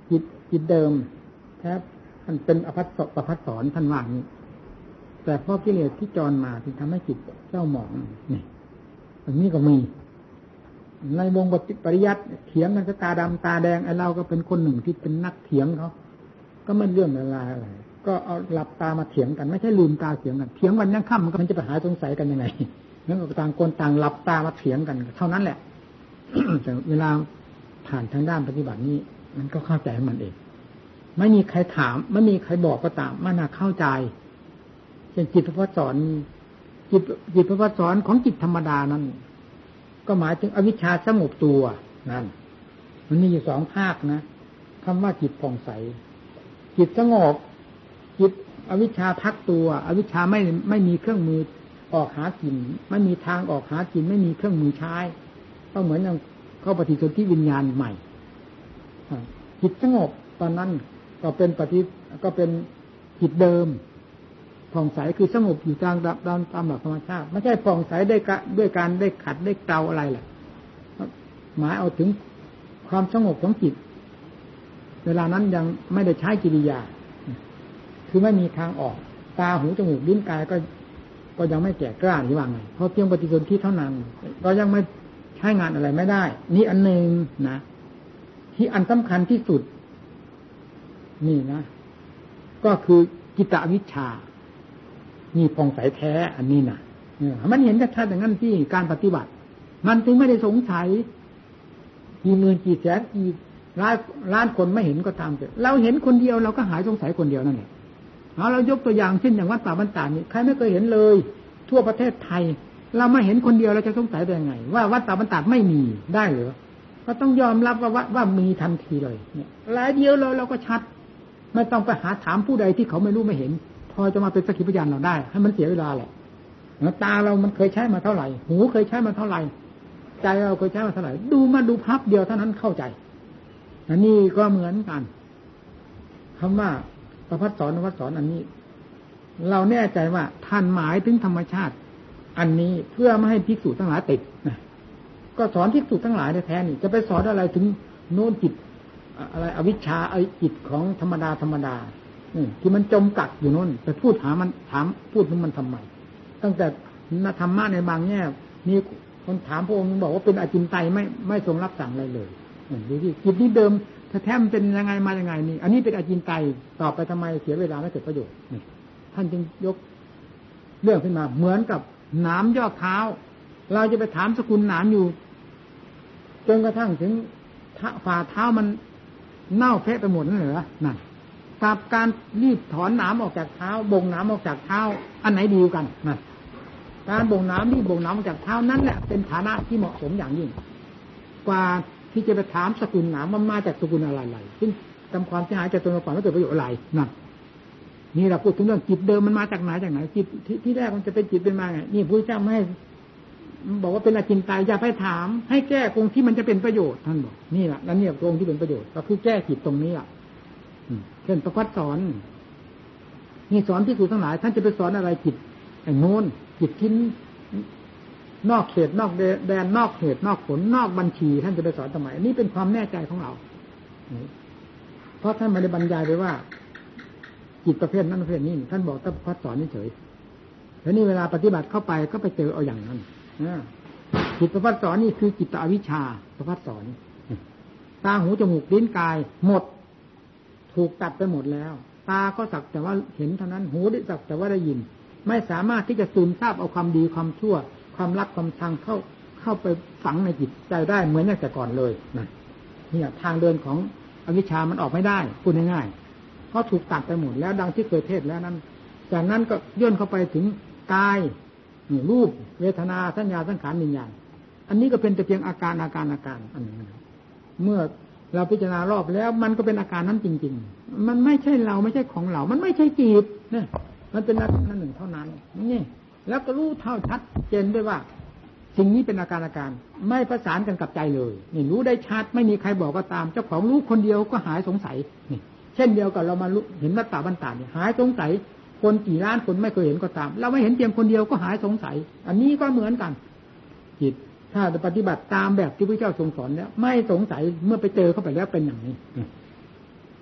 จิตเดิมแท้มันเป็นประภัสสรท่านว่านี้แต่เพราะกิเลสที่จรมาที่ทำให้จิตเจ้าหมองนี่อันนี้ก็มีในวงปริยัติเถียงกันก็ตาดำตาแดงไอ้เราก็เป็นคนหนึ่งที่เป็นนักเถียงเขาก็ไม่เรื่องอะไรก็เอาหลับตามาเถียงกันไม่ใช่ลืมตาเถียงกันเถียงวันยังค่ำมันจะไปหาสงสัยกันยังไงนั่นก็ต่างคนต่างหลับตามาเถียงกันเท่านั้นแหละ แต่เวลาผ่านทางด้านปฏิบัตินี้มันก็เข้าใจมันเองไม่มีใครถามไม่มีใครบอกก็ตามมันน่าเข้าใจเช่นจิตพระสอนจิตพระสอนของจิตธรรมดานั้นก็หมายถึงอวิชชาสงบตัวนั่นมันมีอยู่สองภาคนะคำว่าจิตผ่องใสจิตสงบจิตอวิชชาพักตัวอวิชชาไม่มีเครื่องมือออกหากินไม่มีทางออกหากินไม่มีเครื่องมือใช้ก็เหมือนอย่างเข้าปฏิสนธิวิญญาณใหม่จิตสงบตอนนั้นก็เป็นจิตเดิมผ่องใสคือสงบอยู่ตามหลักธรรมชาติไม่ใช่ผ่องใสด้วยการได้ขัดได้เกลาอะไรแหละหมายเอาถึงความสงบของจิตเวลานั้นยังไม่ได้ใช้กิริยาคือไม่มีทางออกตาหูจมูกลิ้นกายก็ยังไม่แก่กล้าหรือว่าไงเพราะเพียงปฏิสนธิเท่านั้นก็ยังไม่ใช้งานอะไรไม่ได้นี่อันหนึ่งนะที่อันสำคัญที่สุดนี่นะก็คือจิตวิชชานี่ผ่องใสแท้อันนี้นะมันเห็นชัดๆอย่างนั้นที่การปฏิบัติมันจึงไม่ได้สงสัยกี่หมื่นกี่แสนกี่ล้านคนไม่เห็นก็ตามแต่เราเห็นคนเดียวเราก็หายสงสัยคนเดียวนั่นแหละเรายกตัวอย่างเช่นอย่างวัดป่าบ้านตาดนี่ใครไม่เคยเห็นเลยทั่วประเทศไทยเราไม่เห็นคนเดียวเราจะสงสัยได้ยังไงว่าวัดป่าบ้านตาดไม่มีได้หรือก็ต้องยอมรับว่ามีทันทีเลยเนี่ยรายเดียวเราก็ชัดไม่ต้องไปหาถามผู้ใดที่เขาไม่รู้ไม่เห็นพอจะมาเป็นสักขีพยานเราได้ให้มันเสียเวลาแหละตาเรามันเคยใช้มาเท่าไหร่หูเคยใช้มาเท่าไหร่ใจเราเคยใช้มาเท่าไหร่ดูพับเดียวเท่านั้นเข้าใจอันนี้ก็เหมือนกันคำว่าประภัสสรอันนี้เราแน่ใจว่าท่านหมายถึงธรรมชาติอันนี้เพื่อไม่ให้ภิกษุทั้งหลายติดนะก็สอนภิกษุทั้งหลายแท้ๆนี่จะไปสอนอะไรถึงโน้นจิตอะไรอวิชชาไอ้จิตของธรรมดาที่มันจมกัดอยู่โน้นไปพูดหามันถามพูดมันทำไมตั้งแต่ธรรมะในบางแง่มีคนถามพระองค์บอกว่าเป็นอจินไตยไม่ทรงรับสั่งอะไรเลยดูที่จิตนี้เดิมแท้ๆมันเป็นยังไงมายังไงนี่อันนี้เป็นอจินไตยตอบไปทำไมเสียเวลาไม่เกิดประโยชน์นี่ท่านจึงยกเรื่องขึ้นมาเหมือนกับหนามยอดเท้าเราจะไปถามสกุลหนามอยู่จนกระทั่งถึงฝ่าเท้ามันเน่าเฟะไปหมดนั่นเหรอนั่นกับการรีบถอนหนามออกจากเท้าบ่งหนามออกจากเท้าอันไหนดีกันนั่นการบ่งหนามรีบบ่งหนามออกจากเท้านั่นแหละเป็นฐานะที่เหมาะสมอย่างยิ่งกว่าที่จะไปถามสกุลหนามมันมาจากสกุลอะไรซึ่งทำความเสียหายจากตนเราก่อนแล้วเกิดประโยชน์อะไรนั่นนี่เราพูดถึงเรื่องจิตเดิมมันมาจากไหนจิตที่แรกมันจะเป็นจิตเป็นมาไงนี่พระเจ้าไม่ให้บอกว่าเป็นอจินไตยอย่าไปถามให้แก้ตรงที่มันจะเป็นประโยชน์ท่านบอกนี่แหละนั่นเนี่ยตรงที่เป็นประโยชน์ก็คือแก้จิตตรงนี้อ่ะเช่นประพัดสอนนี่สอนที่ครูทั้งหลายท่านจะไปสอนอะไรจิตไอ้โน้นจิตทิ้นนอกเขตนอกแดนนอกเหตุนอกผลนอกบัญชีท่านจะไปสอนทำไมนี่เป็นความแน่ใจของเราเพราะท่านไม่ได้บรรยายไปว่าจิตประเภทนั้นประเภทนี้ท่านบอกแต่ประพัดสอนเฉยแล้วนี่เวลาปฏิบัติเข้าไปก็ไปเจอเอาอย่างนั้นจิตประพัดสอนนี่คือจิตอวิชชาประพัดสอนตาหูจมูกลิ้นกายหมดถูกตัดไปหมดแล้วตาก็สักแต่ว่าเห็นเท่านั้นหูได้สักแต่ว่าได้ยินไม่สามารถที่จะซึมซาบเอาความดีความชั่วความรักความชังเข้าไปฝังในจิตใจได้เหมือนอย่างแต่ก่อนเลยนี่ทางเดินของอวิชชามันออกไม่ได้พูดง่ายๆเพราะถูกตัดไปหมดแล้วดังที่เคยเทศแล้วนั้นจากนั้นก็ย่นเข้าไปถึงกายรูปเวทนาสัญญาสังขารวิญญาณอันนี้ก็เป็นแต่เพียงอาการอันนี้เมื่อเราพิจารณารอบแล้วมันก็เป็นอาการนั้นจริงๆมันไม่ใช่เราไม่ใช่ของเรามันไม่ใช่จิตเนี่ยมันเป็นอาการหนึ่งเท่านั้นนี่แล้วก็รู้เท่าชัดเจนด้วยว่าสิ่งนี้เป็นอาการไม่ประสานกันกับใจเลยนี่รู้ได้ชัดไม่มีใครบอกก็ตามเจ้าของรู้คนเดียวก็หายสงสัยนี่เช่นเดียวกับเรามาเห็นวัฏฏะบันตาเนี่ยหายสงสัยคนกี่ล้านคนไม่เคยเห็นก็ตามเราไม่เห็นเพียงคนเดียวก็หายสงสัยอันนี้ก็เหมือนกันจิตถ้าจะปฏิบัติตามแบบที่พระเจ้าทรงสอนแล้วไม่สงสัยเมื่อไปเจอเข้าไปแล้วเป็นอย่างนี้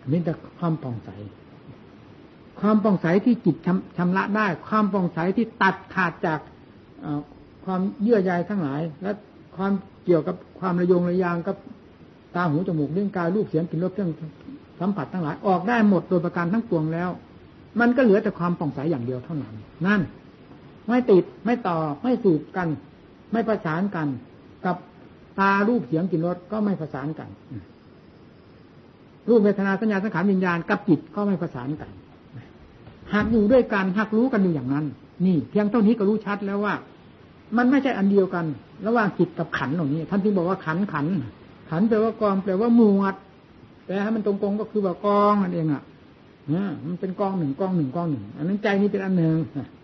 มีแต่ความผ่องใสความผ่องใสที่จิตชำระได้ความผ่องใสที่ตัดขาดจากความเยื่อใยทั้งหลายและความเกี่ยวกับความระยงระยางกับตาหูจมูกลิ้นกายรูปเสียงกลิ่นรสเครื่องสัมผัสทั้งหลายออกได้หมดโดยประการทั้งปวงแล้วมันก็เหลือแต่ความผ่องใสอย่างเดียวเท่านั้นนั่นไม่ติดไม่ต่อไม่สูบกันไม่ประสานกันกับตารูปเสียงกลิ่นรสก็ไม่ประสานกันรูปเวทนาสัญญาสังขารวิญญาณกับจิตก็ไม่ประสานกันหากอยู่ด้วยกันหากรู้กันอยู่อย่างนั้นนี่เพียงเท่านี้ก็รู้ชัดแล้วว่ามันไม่ใช่อันเดียวกันระหว่างจิตกับขันธ์เหล่านี้ท่านจึงบอกว่าขันธ์แปลว่ากองแปลว่าหมวดแต่ให้มันตรงๆก็คือว่ากองนั่นเองอ่ะมันเป็นกองหนึ่งอันนั้นใจนี้เป็นอันหนึ่ง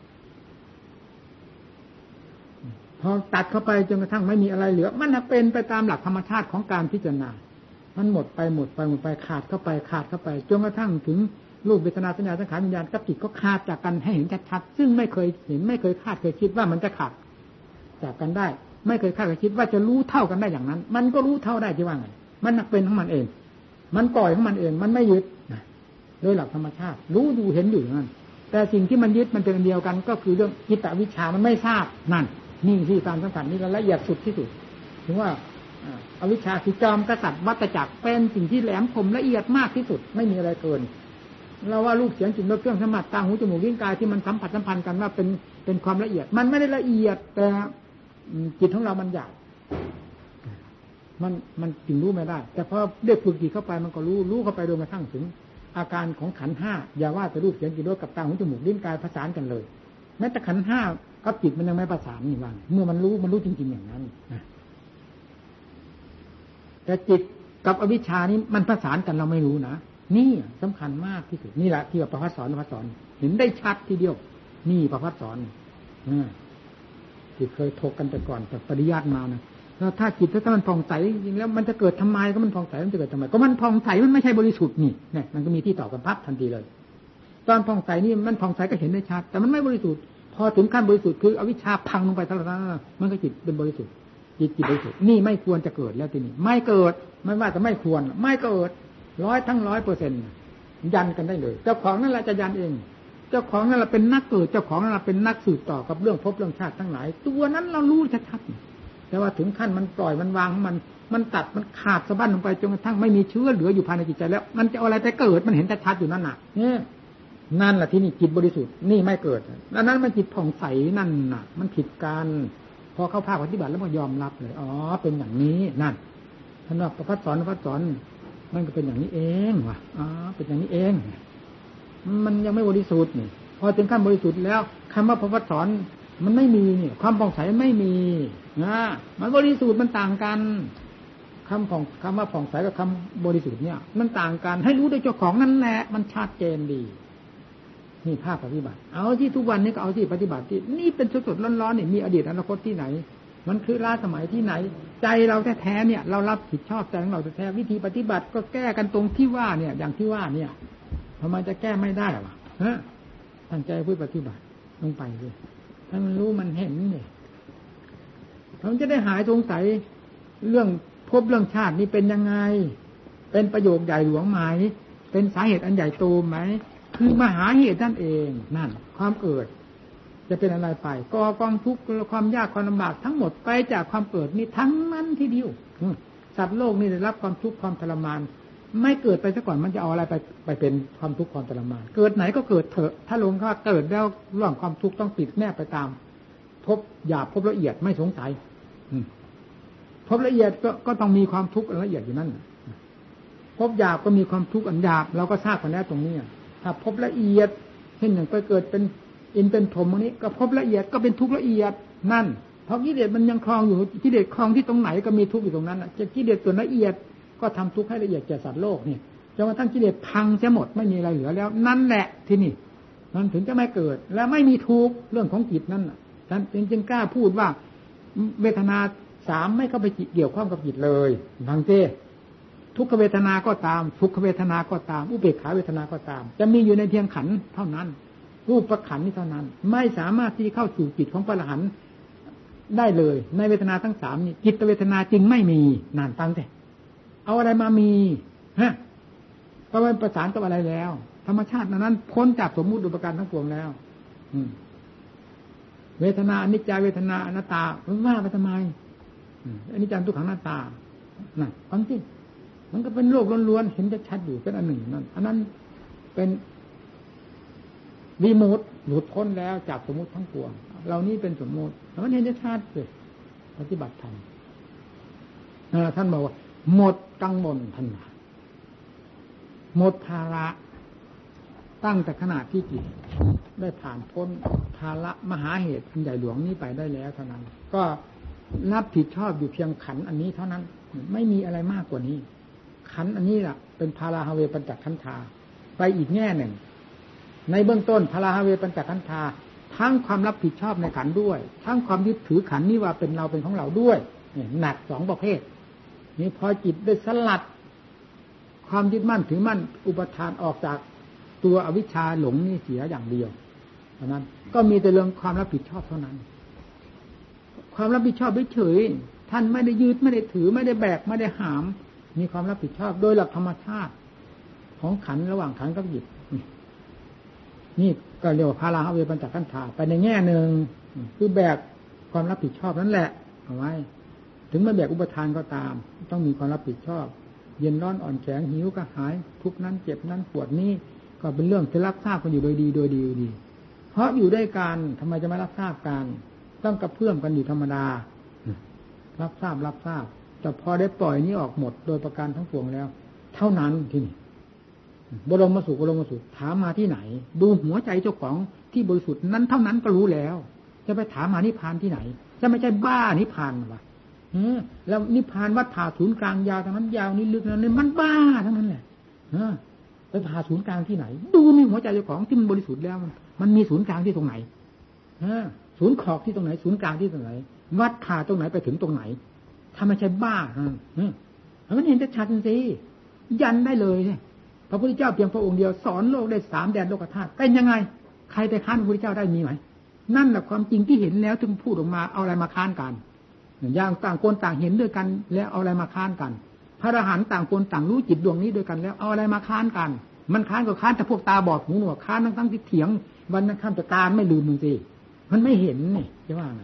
พอตัดเข้าไปจนกระทั่งไม่มีอะไรเหลือมันเป็นไปตามหลักธรรมชาติของการพิจารณามันหมดไปขาดเข้าไปจนกระทั่งถึงรูปเวทนาสัญญาสังขารวิญญาณกับจิตก็ขาดจากกันให้เห็นชัดๆซึ่งไม่เคยเห็นไม่เคยคาดเคยคิดว่ามันจะขาดจากกันได้ไม่เคยคาดเคยคิดว่าจะรู้เท่ากันได้อย่างนั้นมันก็รู้เท่าได้ที่ว่าไงมันเป็นของมันเองมันปล่อยของมันเองมันไม่ยึดโดยหลักธรรมชาติรู้ดูเห็นอยู่อย่างนั้นแต่สิ่งที่มันยึดมันเป็นอันเดียวกันก็คือเรื่องจิตตวิชชามันไม่ทราบนั่นนี่ที่การสังขารนี้ละเอียดสุดที่สุดถึงว่าอวิชชาคือจอมกษัตริย์วัฏจักรเป็นสิ่งที่แหลมคมละเอียดมากที่สุดไม่มีอะไรเกินเราว่ารูปเสียงกลิ่นรสเครื่องสัมผัสตาหูจมูกลิ้นกายที่มันสัมผัสสัมพันธ์กันว่าเป็นความละเอียดมันไม่ได้ละเอียดแต่จิตของเรามันหยาบมันจึงรู้ไม่ได้แต่พอได้ฝึกจิตเข้าไปมันก็รู้เข้าไปโดยกระทั่งถึงอาการของขันธ์ห้าอย่าว่าแต่รูปเสียงกลิ่นรสกับตาหูจมูกลิ้นกายประสานกันเลยแม้แต่ขันธ์ห้ากับจิตมันยังไม่ประสานนี่ว่าเมื่อมันรู้จริงๆอย่างนั้นแต่จิตกับอวิชชานี้มันประสานกันเราไม่รู้นะนี่สำคัญมากที่สุดนี่แหละที่ว่าประภัสสรเห็นได้ชัดทีเดียวนี่ประภัสสรที่เคยถกกันแต่ก่อนแต่ปริยัติมานะแล้วถ้าจิตถ้ามันผ่องใสจริงแล้วมันจะเกิดทำไมก็มันผ่องใสมันจะเกิดทำไมก็มันผ่องใสมันไม่ใช่บริสุทธิ์นี่เนี่ยมันก็มีที่ต่อกันปั๊บทันทีเลยตอนผ่องใสนี่มันผ่องใสก็เห็นได้ชัดแต่มันไม่บริสุทธิ์พอถึงขั้นบริสุทธิ์คืออวิชชาพังลงไปทั้งนั้นมันก็จิตเป็นบริสุทธิ์จิตบริสุทธิ์นี่ไม่ควรจะเกิดแล้วทีนี้ไม่เกิดไม่ว่าจะไม่ควรไม่เกิด100% ยันกันได้เลยเจ้าของนั่นแหละจะยันเองเจ้าของนั่นแหละเป็นนักเกิดเจ้าของนั่นแหละเป็นนักสืบต่อกับเรื่องภพเรื่องชาติทั้งหลายตัวนั้นเรารู้ชัดๆแต่ว่าถึงขั้นมันปล่อยมันวางมันตัดมันขาดสะบั้นลงไปจนกระทั่งไม่มีเชื้อเหลืออยู่ภายในจิตใจแล้วมันจะเอาอะไรแต่เกิดมันเห็นชัดๆอยู่นั่นน่ะนั่นแหละที่นี่จิตบริสุทธิ์นี่ไม่เกิดแล้วนั้นมันจิตผ่องใสนั่นน่ะมันผิดกันพอเข้าภาคปฏิบัติแล้วมันยอมรับเลยอ๋อเป็นอย่างนี้นั่นท่านว่าประภัสสรมันก็เป็นอย่างนี้เองว่ะอ๋อเป็นอย่างนี้เองมันยังไม่บริสุทธิ์นี่พอถึงขั้นบริสุทธิ์แล้วคำว่าประภัสสรมันไม่มีนี่ความผ่องใสไม่มีนะมันบริสุทธิ์มันต่างกันคำว่าผ่องใสกับคำบริสุทธิ์เนี่ยมันต่างกันให้รู้ด้วยเจ้าของนั่นแหละมันชัดเจนดีนี่ภาคปฏิบัติเอาที่ทุกวันนี้ก็เอาที่ปฏิบัติที่นี่เป็นสดๆร้อนๆนี่มีอดีตอนาคตที่ไหนมันคือล้าสมัยที่ไหนใจเราแท้ๆเนี่ยเรารับผิดชอบใจของเราแท้ๆวิธีปฏิบัติก็แก้กันตรงที่ว่าเนี่ยอย่างที่ว่าเนี่ยทำไมจะแก้ไม่ได้วะตั้งใจพูดปฏิบัติลงไปเลยถ้ามันรู้มันเห็นเนี่ยมันจะได้หายสงสัยเรื่องภพเรื่องชาตินี่เป็นยังไงเป็นประโยคใหญ่หลวงไหมเป็นสาเหตุอันใหญ่โตไหมคือมหาเหตุนั่นเองนั่นความเกิดจะเป็นอะไรไปกองทุกข์ความยากความลำบากทั้งหมดไปจากความเกิดนี่ทั้งนั้นทีเดียวสัตว์โลกนี่ได้รับความทุกข์ความทรมานไม่เกิดไปซะก่อนมันจะเอาอะไรไปเป็นความทุกข์ความทรมานเกิดไหนก็เกิดเถอะถ้าลงก็เกิดแล้วเรื่องความทุกข์ต้องติดแนบไปตามพบหยาบพบละเอียดไม่สงสัยพบละเอียดก็ต้องมีความทุกข์ละเอียดอยู่นั่นพบหยาบก็มีความทุกข์อันหยาบเราก็ทราบกันแล้วตรงนี้ถ้าพบละเอียดเช่นอย่างไปเกิดเป็นอินเป็นพรหมนี้ก็พบละเอียดก็เป็นทุกข์ละเอียดนั่นเพราะกิเลสมันยังคลองอยู่กิเลสคลองที่ตรงไหนก็มีทุกข์อยู่ตรงนั้นจะกิเลสตัวละเอียดก็ทำทุกข์ให้ละเอียดแก่สัตว์โลกนี่จนกระทั่งกิเลสพังเสียหมดไม่มีอะไรเหลือแล้วนั่นแหละที่นี่มันถึงจะไม่เกิดและไม่มีทุกข์เรื่องของจิตนั่นท่านจึงกล้าพูดว่าเวทนา3ไม่เข้าไปเกี่ยวข้องกับจิตเลยฟังซิทุกขเวทนาก็ตามสุขเวทนาก็ตามอุเบกขาเวทนาก็ตามจะมีอยู่ในเพียงขันธ์เท่านั้นรูปประขันธ์นี้เท่านั้นไม่สามารถที่เข้าสู่จิตของพระอรหันต์ได้เลยในเวทนาทั้ง3นี่จิตเวทนาจริงไม่มีนานฟังสิเอาอะไรมามีฮะราะมันประสานกับอะไรแล้วธรรมชาตินั้นพ้นจากสมมุติอุปการทั้งปวงแล้วเวทนาอนิจจาเวทนาอนัตตาว่าไปทำไมอนิจจังทุกขังอนัตตานั่นฟังสิมันก็เป็นโลกล้วนๆเห็นชัดๆอยู่เป็นอันหนึ่งนั่นอันนั้นเป็นวิมุตติหลุดพ้นแล้วจากสมมุติทั้งปวงเหล่านี้เป็นสมมุติมันเห็นชัดๆเลยปฏิบัติธรรมท่านบอกว่าหมดกังวลท่านหมดภาระตั้งแต่ขณะที่จิตได้ผ่านพ้นภาระมหาเหตุอันใหญ่หลวงนี้ไปได้แล้วเท่านั้นก็รับผิดชอบอยู่เพียงขันธ์อันนี้เท่านั้นไม่มีอะไรมากกว่านี้ขันธ์อันนี้แหละเป็นภาราฮาเวปัญจขันธาไปอีกแง่หนึ่งในเบื้องต้นภาราฮาเวปัญจขันธาทั้งความรับผิดชอบในขันธ์ด้วยทั้งความยึดถือขันธ์นี้ว่าเป็นเราเป็นของเราด้วยหนักสองประเภทนี่พอจิตได้สลัดความยึดมั่นถือมั่นอุปทานออกจากตัวอวิชชาหลงนี่เสียอย่างเดียวเพราะนั้นก็มีแต่เรื่องความรับผิดชอบเท่านั้นความรับผิดชอบเฉยๆท่านไม่ได้ยึดไม่ได้ถือไม่ได้แบกไม่ได้หามมีความรับผิดชอบโดยหลักธรรมชาติของขันธ์ระหว่างขันธ์กับจิตนี่ก็เรียกว่าภาราฮาเวปัญจขันธาไปในแง่หนึ่งคือแบกความรับผิดชอบนั่นแหละเอาไว้ถึงไม่แบกอุปทานก็ตามต้องมีความรับผิดชอบเย็นร้อนอ่อนแข็งหิวกระหายทุกนั้นเจ็บนั้นปวดนี้ก็เป็นเรื่องที่รับทราบกันอยู่โดยดีเพราะอยู่ด้วยกันทำไมจะไม่รับทราบกันต้องกระเพื่อมกันอยู่ธรรมดารับทราบแต่พอได้ปล่อยนี้ออกหมดโดยประการทั้งปวงแล้วเท่านั้นที่นี่บรมสุขถามมาที่ไหนดูหัวใจเจ้าของที่บริสุทธิ์นั้นเท่านั้นก็รู้แล้วจะไปถามหานิพพานที่ไหนจะไม่ใช่บ้านิพพานวะแล้วนิพพานวัดผ่าศูนย์กลางยาวทั้งนั้นยาวนี้ลึกนั้นมันบ้าทั้งนั้นแหละไปผ่าศูนย์กลางที่ไหนดูในหัวใจเจ้าของที่มันบริสุทธิ์แล้วมันมีศูนย์กลางที่ตรงไหนศูนย์ขอบที่ตรงไหนศูนย์กลางที่ตรงไหนวัดผ่าตรงไหนไปถึงตรงไหนถ้าไม่ใช่บ้ามันเห็นชัดๆสิยันได้เลยเนี่ยพระพุทธเจ้าเพียงพระองค์เดียวสอนโลกได้3แดนโลกธาตุเป็นยังไงใครไปค้านพระพุทธเจ้าได้มีไหมนั่นแหละความจริงที่เห็นแล้วถึงพูดออกมาเอาอะไรมาค้านกันอย่างต่างคนต่างเห็นด้วยกันแล้วเอาอะไรมาค้านกันพระอรหันต์ต่างคนต่างรู้จิตดวงนี้ด้วยกันแล้วเอาอะไรมาค้านกันมันค้านก็ค้านแต่พวกตาบอดหูหนวกค้านทั้งที่เถียงวันนั้นข้ามจะการไม่ลืมมึงสิมันไม่เห็นนี่จะว่าไง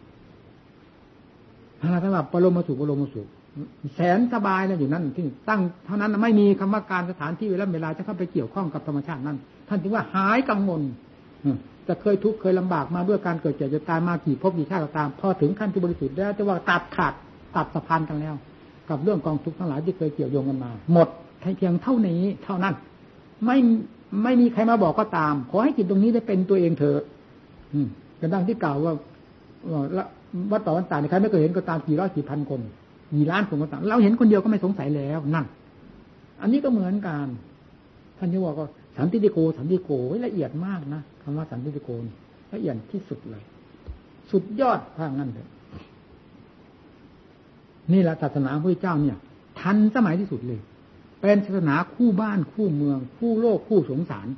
พระธรรมปรมสุขแสนสบายเลยอยู่นั่นที่ตั้งเท่านั้นไม่มีคำว่าการสถานที่เวลาจะเข้าไปเกี่ยวข้องกับธรรมชาตินั้นท่านถึงว่าหายกังวลจะเคยทุกข์เคยลำบากมาด้วยการเกิดเจ็บจะตายมากี่ภพกี่ชาติก็ตามพอถึงขั้นที่บริสุทธิ์แล้วจะว่าตัดสะพานกันแล้วกับเรื่องกองทุกข์ทั้งหลายที่เคยเกี่ยวโยงกันมาหมดเพียงเท่านี้เท่านั้นไม่มีใครมาบอกก็ตามขอให้จิตตรงนี้ได้เป็นตัวเองเถอะกระดังที่กล่าวว่าวัดต่อวันตาใครไม่เคยเห็นก็ตามกี่ร้อยกี่พันคนกี่ล้านคนก็ตามเราเห็นคนเดียวก็ไม่สงสัยแล้วนั่นอันนี้ก็เหมือนกันท่านที่ว่าก็สันติโกละเอียดมากนะคำว่าสันติโกละเอียดที่สุดเลยสุดยอดทางนั้นเลยนี่แหละศาสนาพระพุทธเจ้าเนี่ยทันสมัยที่สุดเลยเป็นศาสนาคู่บ้านคู่เมืองคู่โลกคู่สงสาร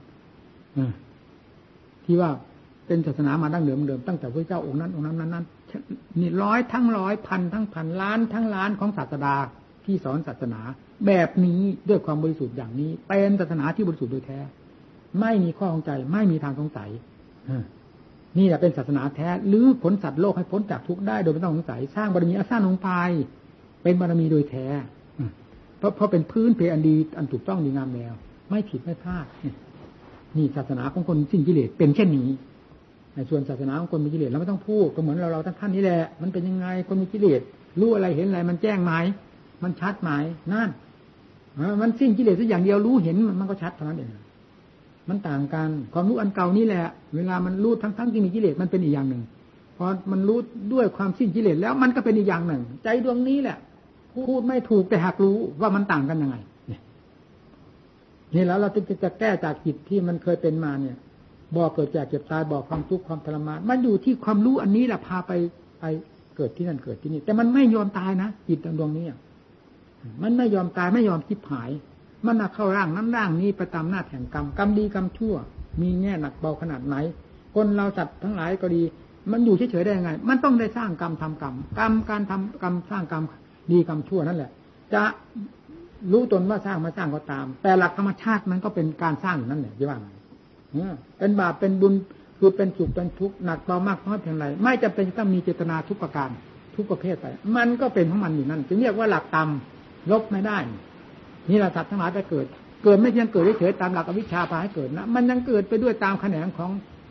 ที่ว่าเป็นศาสนามาดั้งเดิมตั้งแต่พระเจ้าองค์นั้นนี่ร้อยพันทั้งพันล้านทั้งล้านของศาสดาที่สอนศาสนาแบบนี้ด้วยความบริสุทธิ์อย่างนี้เป็นศาสนาที่บริสุทธิ์โดยแท้ไม่มีข้อข้องใจไม่มีทางสงสัยนี่แหละเป็นศาสนาแท้หรือผลสัตว์โลกให้พ้นจากทุกข์ได้โดยไม่ต้องสงสัยสร้างบารมีสร้างองค์ภายเป็นบารมีโดยแท้เพราะเป็นพื้นเพอันดีอันถูกต้องดีงามแล้วไม่ผิดไม่พลาดนี่ศาสนาของคนสิ้นกิเลสเป็นเช่นนี้ในส่วนศาสนาของคนมีกิเลสเราไม่ต้องพูดก็เหมือนเราท่านนี่แหละมันเป็นยังไงคนมีกิเลสรู้อะไรเห็นอะไรมันแจ้งไหมมันชัดไหมนั่นมันสิ้นกิเลสสักอย่างเดียวรู้เห็นมันก็ชัดเท่านั้นเองมันต่างกันความรู้อันเก่านี่แหละเวลามันรู้ทั้งที่มีกิเลสมันเป็นอีกอย่างหนึ่งพอมันรู้ด้วยความสิ้นกิเลสแล้วมันก็เป็นอีกอย่างหนึ่งใจดวงนี้แหละพูดไม่ถูกแต่หากรู้ว่ามันต่างกันยังไงนี่แล้วเราจะแก้จากจิตที่มันเคยเป็นมาเนี่ยบ่เกิดแก่เจ็บตายบ่ความทุกข์ความทรมานมันอยู่ที่ความรู้อันนี้แหละพาไปเกิดที่นั่นเกิดที่นี่แต่มันไม่ยอมตายนะจิตดวงนี้มันไม่ยอมตายไม่ยอมคิดหายมันเข้าร่างนั้นร่างนี้ไปตามหน้าแห่งกรรมกรรมดีกรรมชั่วมีแง่หนักเบาขนาดไหนคนเราสัตว์ทั้งหลายก็ดีมันอยู่เฉยๆได้ยังไงมันต้องได้สร้างกรรมทำกรรมการทำกรรมสร้างกรรมดีกรรมชั่วนั่นแหละจะรู้ตนว่าสร้างมาสร้างก็ตามแต่หลักธรรมชาติมันก็เป็นการสร้างอยู่นั่นแหละที่ว่าเป็นบาปเป็นบุญคือเป็นสุขเป็นทุกข์หนักเบามากน้อยเพียงไรไม่จำเป็นต้องมีเจตนาทุกประการทุกประเภทไปมันก็เป็นของมันอยู่นั่นจึงเรียกว่าหลักธรรมลบไม่ได้นี่แหละสัตว์ทั้งหลายจะเกิดไม่เพียงเกิดเฉยๆตามหลักอวิชชาพาให้เกิดนะมันยังเกิดไปด้วยตามแขนงของ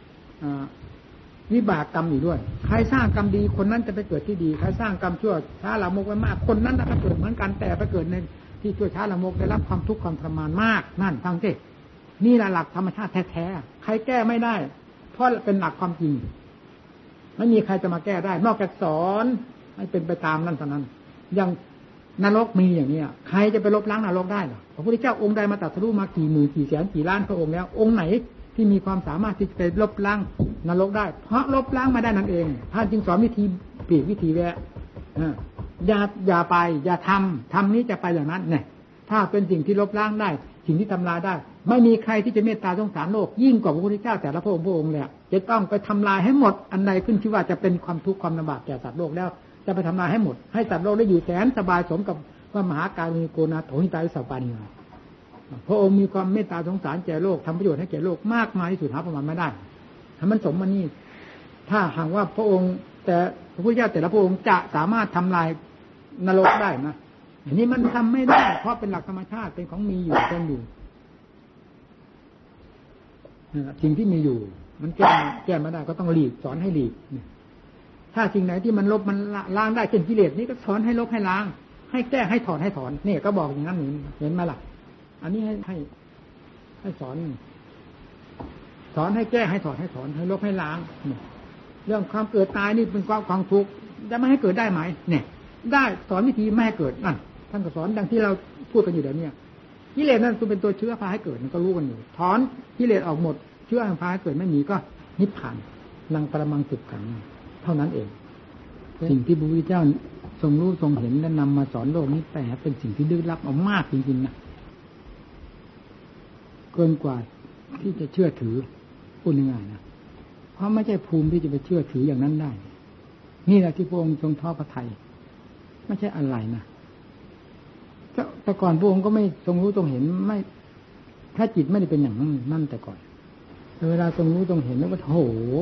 วิบากกรรมอยู่ด้วยใครสร้างกรรมดีคนนั้นจะไปเกิดที่ดีใครสร้างกรรมชั่วช้าละโมกไว้มากคนนั้นจะเกิดเหมือนกันแต่ไปเกิดในที่ชั่วช้าละโมกได้รับความทุกข์ความทรมานมากนั่นฟังสินี่แหละหลักธรรมชาติแท้ๆใครแก้ไม่ได้เพราะเป็นหลักความจริงไม่มีใครจะมาแก้ได้นอกจากสอนให้เป็นไปตามนั่นเท่านั้นอย่างนรกมีอย่างนี้ใครจะไปลบล้างนรกได้หรอพระพุทธเจ้าองค์ใดมาตรัสรู้มากี่หมื่นกี่แสนกี่ล้านพระองค์แล้วองค์ไหนที่มีความสามารถที่จะไปลบล้างนรกได้เพราะลบล้างมาได้นั่นเองท่านจึงสอนวิธีปีกวิธีแวะอย่าไปอย่าทำนี้จะไปอย่างนั้นเนี่ยถ้าเป็นสิ่งที่ลบล้างได้สิ่งที่ทำลายได้ไม่มีใครที่จะเมตตาสงสารโลกยิ่งกว่าพระพุทธเจ้าแต่ละพระองค์เลยจะต้องไปทำลายให้หมดอันใดขึ้นที่ว่าจะเป็นความทุกข์ความลำบากแก่สัตว์โลกแล้วจะไปทำลายให้หมดให้สัตว์โลกได้อยู่แสนสบายสมกับว่ามหาการุณิโกนาโถหิตาวิสัปปานิพระองค์มีความเมตตาสงสารแก่โลกทำประโยชน์ให้แก่โลกมากมายที่สุดหาประมาณไม่ได้ถ้ามันสมมันนี่ถ้าหากว่าพระองค์แต่พระพุทธเจ้าแต่ละพระองค์จะสามารถทำลายนรกได้นะอันนี้มันทำไม่ได้เพราะเป็นหลักธรรมชาติเป็นของมีอยู่เป็นอยู่สิ่งที่มีอยู่มันแก้ไม่ได้ก็ต้องหลีกสอนให้หลีกถ้าสิ่งไหนที่มันลบมันล้างได้เช่นกิเลสนี้ก็สอนให้ลบให้ล้างให้แก้ให้ถอนให้ถอนนี่ก็บอกอย่างนั้นเห็นไหมล่ะอันนี้ให้สอนให้แก้ให้ถอนให้ถอนให้ลบให้ล้างเรื่องความเกิดตายนี่เป็นความทุกข์จะไม่ให้เกิดได้ไหมเนี่ยได้สอนวิธีไม่ให้เกิดนั่นท่านก็สอนดังที่เราพูดกันอยู่เดี๋ยวนี้กิเลสนั่นคือเป็นตัวเชื้อพาให้เกิดมันก็รู้กันอยู่ถอนกิเลสออกหมดเชื้อพาให้เกิดไม่มีก็นิพพานนังปรมังสุขขังเท่านั้นเองสิ่งที่พระพุทธเจ้าทรงรู้ทรงเห็นและนำมาสอนโลกนี้แต่เป็นสิ่งที่ลึกลับเอามากจริงๆนะเกินกว่าที่จะเชื่อถือพูดง่ายๆนะเพราะไม่ใช่ภูมิที่จะไปเชื่อถืออย่างนั้นได้นี่แหละที่พระองค์ทรงทอดพระทัยไม่ใช่อะไรนะแต่ก่อนพระองค์ก็ไม่ทรงรู้ทรงเห็นไม่ถ้าจิตไม่ได้เป็นอย่างนั้นแต่ก่อนเวลาทรงรู้ทรงเห็นแล้วก็โห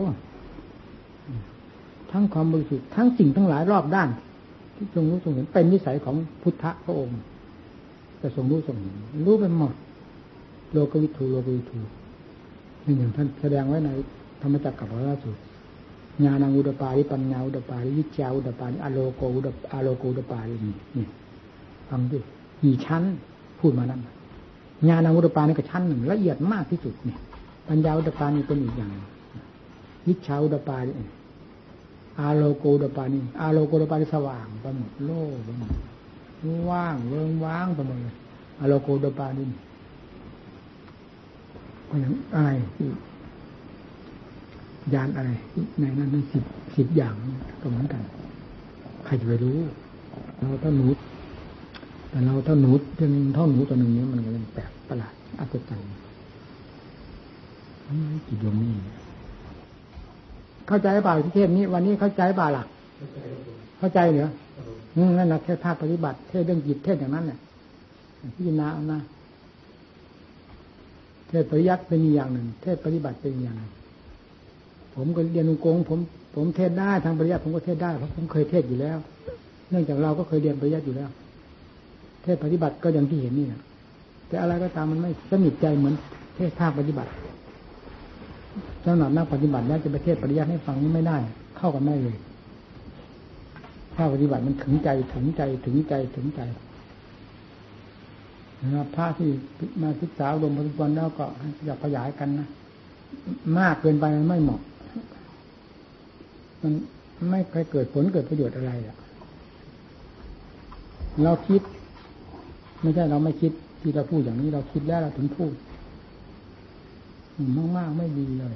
ทั้งความบริสุทธิ์ทั้งสิ่งทั้งหลายรอบด้านที่ทรงรู้ทรงเห็นเป็นนิสัยของพุทธะพระองค์จะทรงรู้ทรงเห็นรู้ไปหมดโลกวิถูนี่อย่างท่านแสดงไว้ในธรรมจักรกับพระราสูตรญาณังอุดปาริปัญญาอุดปาริวิชาอุดปาริอโลโกอุดปารินี่ฟังดิกี่ชั้นพูดมานั้นญาณังอุดปาริก็ชั้นหนึ่งละเอียดมากที่สุดเนี่ยปัญญาอุดปาริเป็นอีกอย่างวิชาอุดปาริอาโลโกอุดปาริอาโลโกอุดปาริสว่างไปหมดโล่ไปหมดว่างเวิงว้างไปหมดเลยอาโลโกอุดปาริก็อย่างอะไรญาณอะไรในนั้นสิบอย่างก็เหมือนกันใครจะไปรู้เราถ้าหนูแต่เราถ้าหนูเพียงเท่าหนูตัวหนึ่งนี้มันก็ยังแปลกประหลาดอัศจรรย์กี่ดวงนี่เข้าใจป่ะที่เทศนี้วันนี้เข้าใจป่ะล่ะเข้าใจเหรอนั่นแหละแค่ภาคปฏิบัติเทศเรื่องจิตเทศอย่างนั้นเนี่ยพิจารณาเอานะเทศปริยัติเป็นอย่างหนึ่งเทศปฏิบัติเป็นอย่างหนึ่งผมก็เรียนองค์กงผมเทศได้ทางปริยัติผมก็เทศได้เพราะผมเคยเทศอยู่แล้วเนื่องจากเราก็เคยเรียนปริยัติอยู่แล้วเทศปฏิบัติก็อย่างที่เห็นนี่นะแต่อะไรก็ตามมันไม่สนิทใจเหมือนเทศภาคปฏิบัติสำหรับนักปฏิบัติแล้วจะไปเทศปริยัติให้ฟังนี่ไม่ได้เข้ากันไม่เลยภาคปฏิบัติมันถึงใจนะครับพระที่มาศึกษาอบรมปฏิบัติแล้วก็อยากขยายกันนะมากเกินไปมันไม่เหมาะมันไม่เคยเกิดผลเกิดประโยชน์อะไรอ่ะเราคิดไม่ใช่เราไม่คิดที่เราพูดอย่างนี้เราคิดแล้วเราถึงพูดมากๆไม่ดีเลย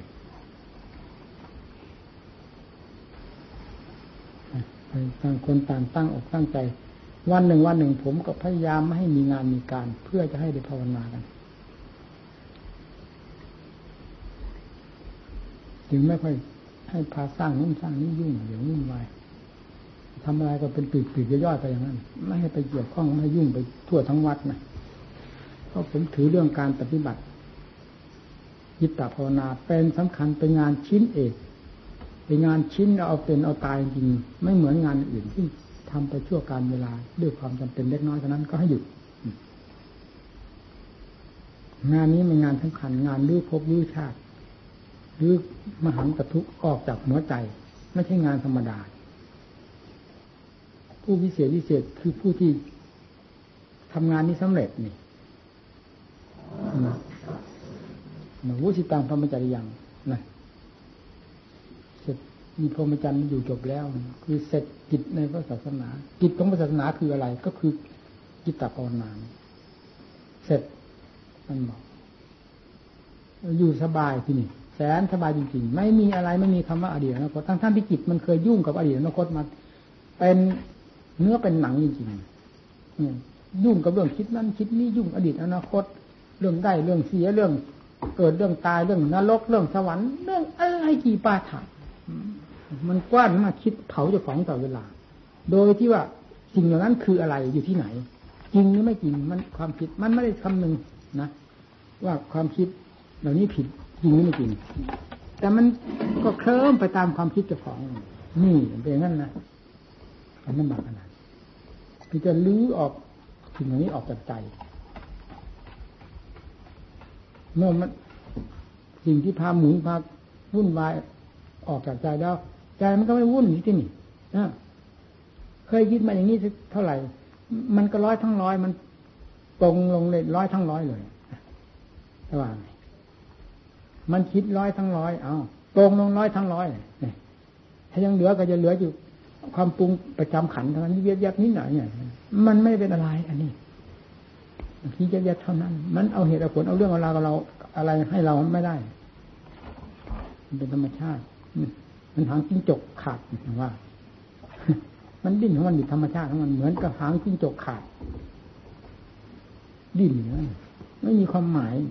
ต่างคนต่างตั้งอกตั้งใจวันหนึ่งผมก็พยายามไม่ให้มีงานมีการเพื่อจะให้ได้ภาวนากันจึงไม่ค่อยให้พาสร้างนู่นสร้างนี้ยุ่งเดี๋ยววุ่นวายทำอะไรก็เป็นปีกๆย่อยๆไปอย่างนั้นไม่ให้ไปเกี่ยวข้องไม่ให้ยุ่งไปทั่วทั้งวัดนะเพราะผมถือเรื่องการปฏิบัติจิตตภาวนาเป็นสำคัญเป็นงานชิ้นเอกเป็นงานชิ้นเอาเป็นเอาตายจริงไม่เหมือนงานอื่นที่ทำไปชั่วการเวลาด้วยความจำเป็นเล็กน้อยเท่านั้นก็ให้หยุดงานนี้เป็นงานสำคัญงานลื้อภพลื้อชาติลื้อมหันตทุกข์ออกจากหัวใจไม่ใช่งานธรรมดาผู้วิเศษคือผู้ที่ทำงานนี้สำเร็จนี่วุฒิตังพรหมจริยังนะเสร็จมีพรหมจรรย์อยู่จบแล้วคือเสร็จกิจในพระศาสนากิจของพระศาสนาคืออะไรก็คือจิตตภาวนาเสร็จมันบอกอยู่สบายที่นี่แสนสบายจริงๆไม่มีอะไรไม่มีคำว่าอดีตอนาคตทั้งที่จิตมันเคยยุ่งกับอดีตอนาคตมาเป็นเนื้อเป็นหนังจริงๆยุ่งกับเรื่องคิดนั้นคิดนี้ยุ่งอดีตอนาคตเรื่องได้เรื่องเสียเรื่องเกิดเรื่องตายเรื่องนรกเรื่องสวรรค์เรื่องอะไรกี่ปาถะมันกว้านมาคิดเผาเจ้าของต่อเวลาโดยที่ว่าสิ่งเหล่านั้นคืออะไรอยู่ที่ไหนจริงหรือไม่จริงมันความคิดมันไม่ได้คำนึงนะว่าความคิดเหล่านี้ผิดจริงหรือไม่จริงแต่มันก็เคลิ้มไปตามความคิดเจ้าของนี่เป็นอย่างนั้นนะมันลำบากขนาดที่จะลื้อออกสิ่งเหล่านี้ออกจากใจเมื่อมันสิ่งที่พาหมุนพาวุ่นวายออกจากใจแล้วใจมันก็ไม่วุ่นที่นี่เคยคิดมาอย่างนี้เท่าไหร่มันก็ร้อยทั้งร้อยมันตรงลงเลยร้อยทั้งร้อยเลยแต่ว่ามันคิดร้อยทั้งร้อยเอาตรงลงร้อยทั้งร้อยถ้ายังเหลือก็จะเหลืออยู่ความปรุงประจำขันเท่านั้นเย็บๆนิดหน่อยเนี่ยมันไม่เป็นอะไรอันนี้ที่เย็บๆเท่านั้นมันเอาเหตุเอาผลเอาเรื่องเอาราวกับเราอะไรให้เราไม่ได้มันเป็นธรรมชาติมันหางจิ้งจกขาดว่ามันดิ้นของมันอยู่ธรรมชาติของมันเหมือนกับหางจิ้งจกขาดดิ้นไม่มีความหมาย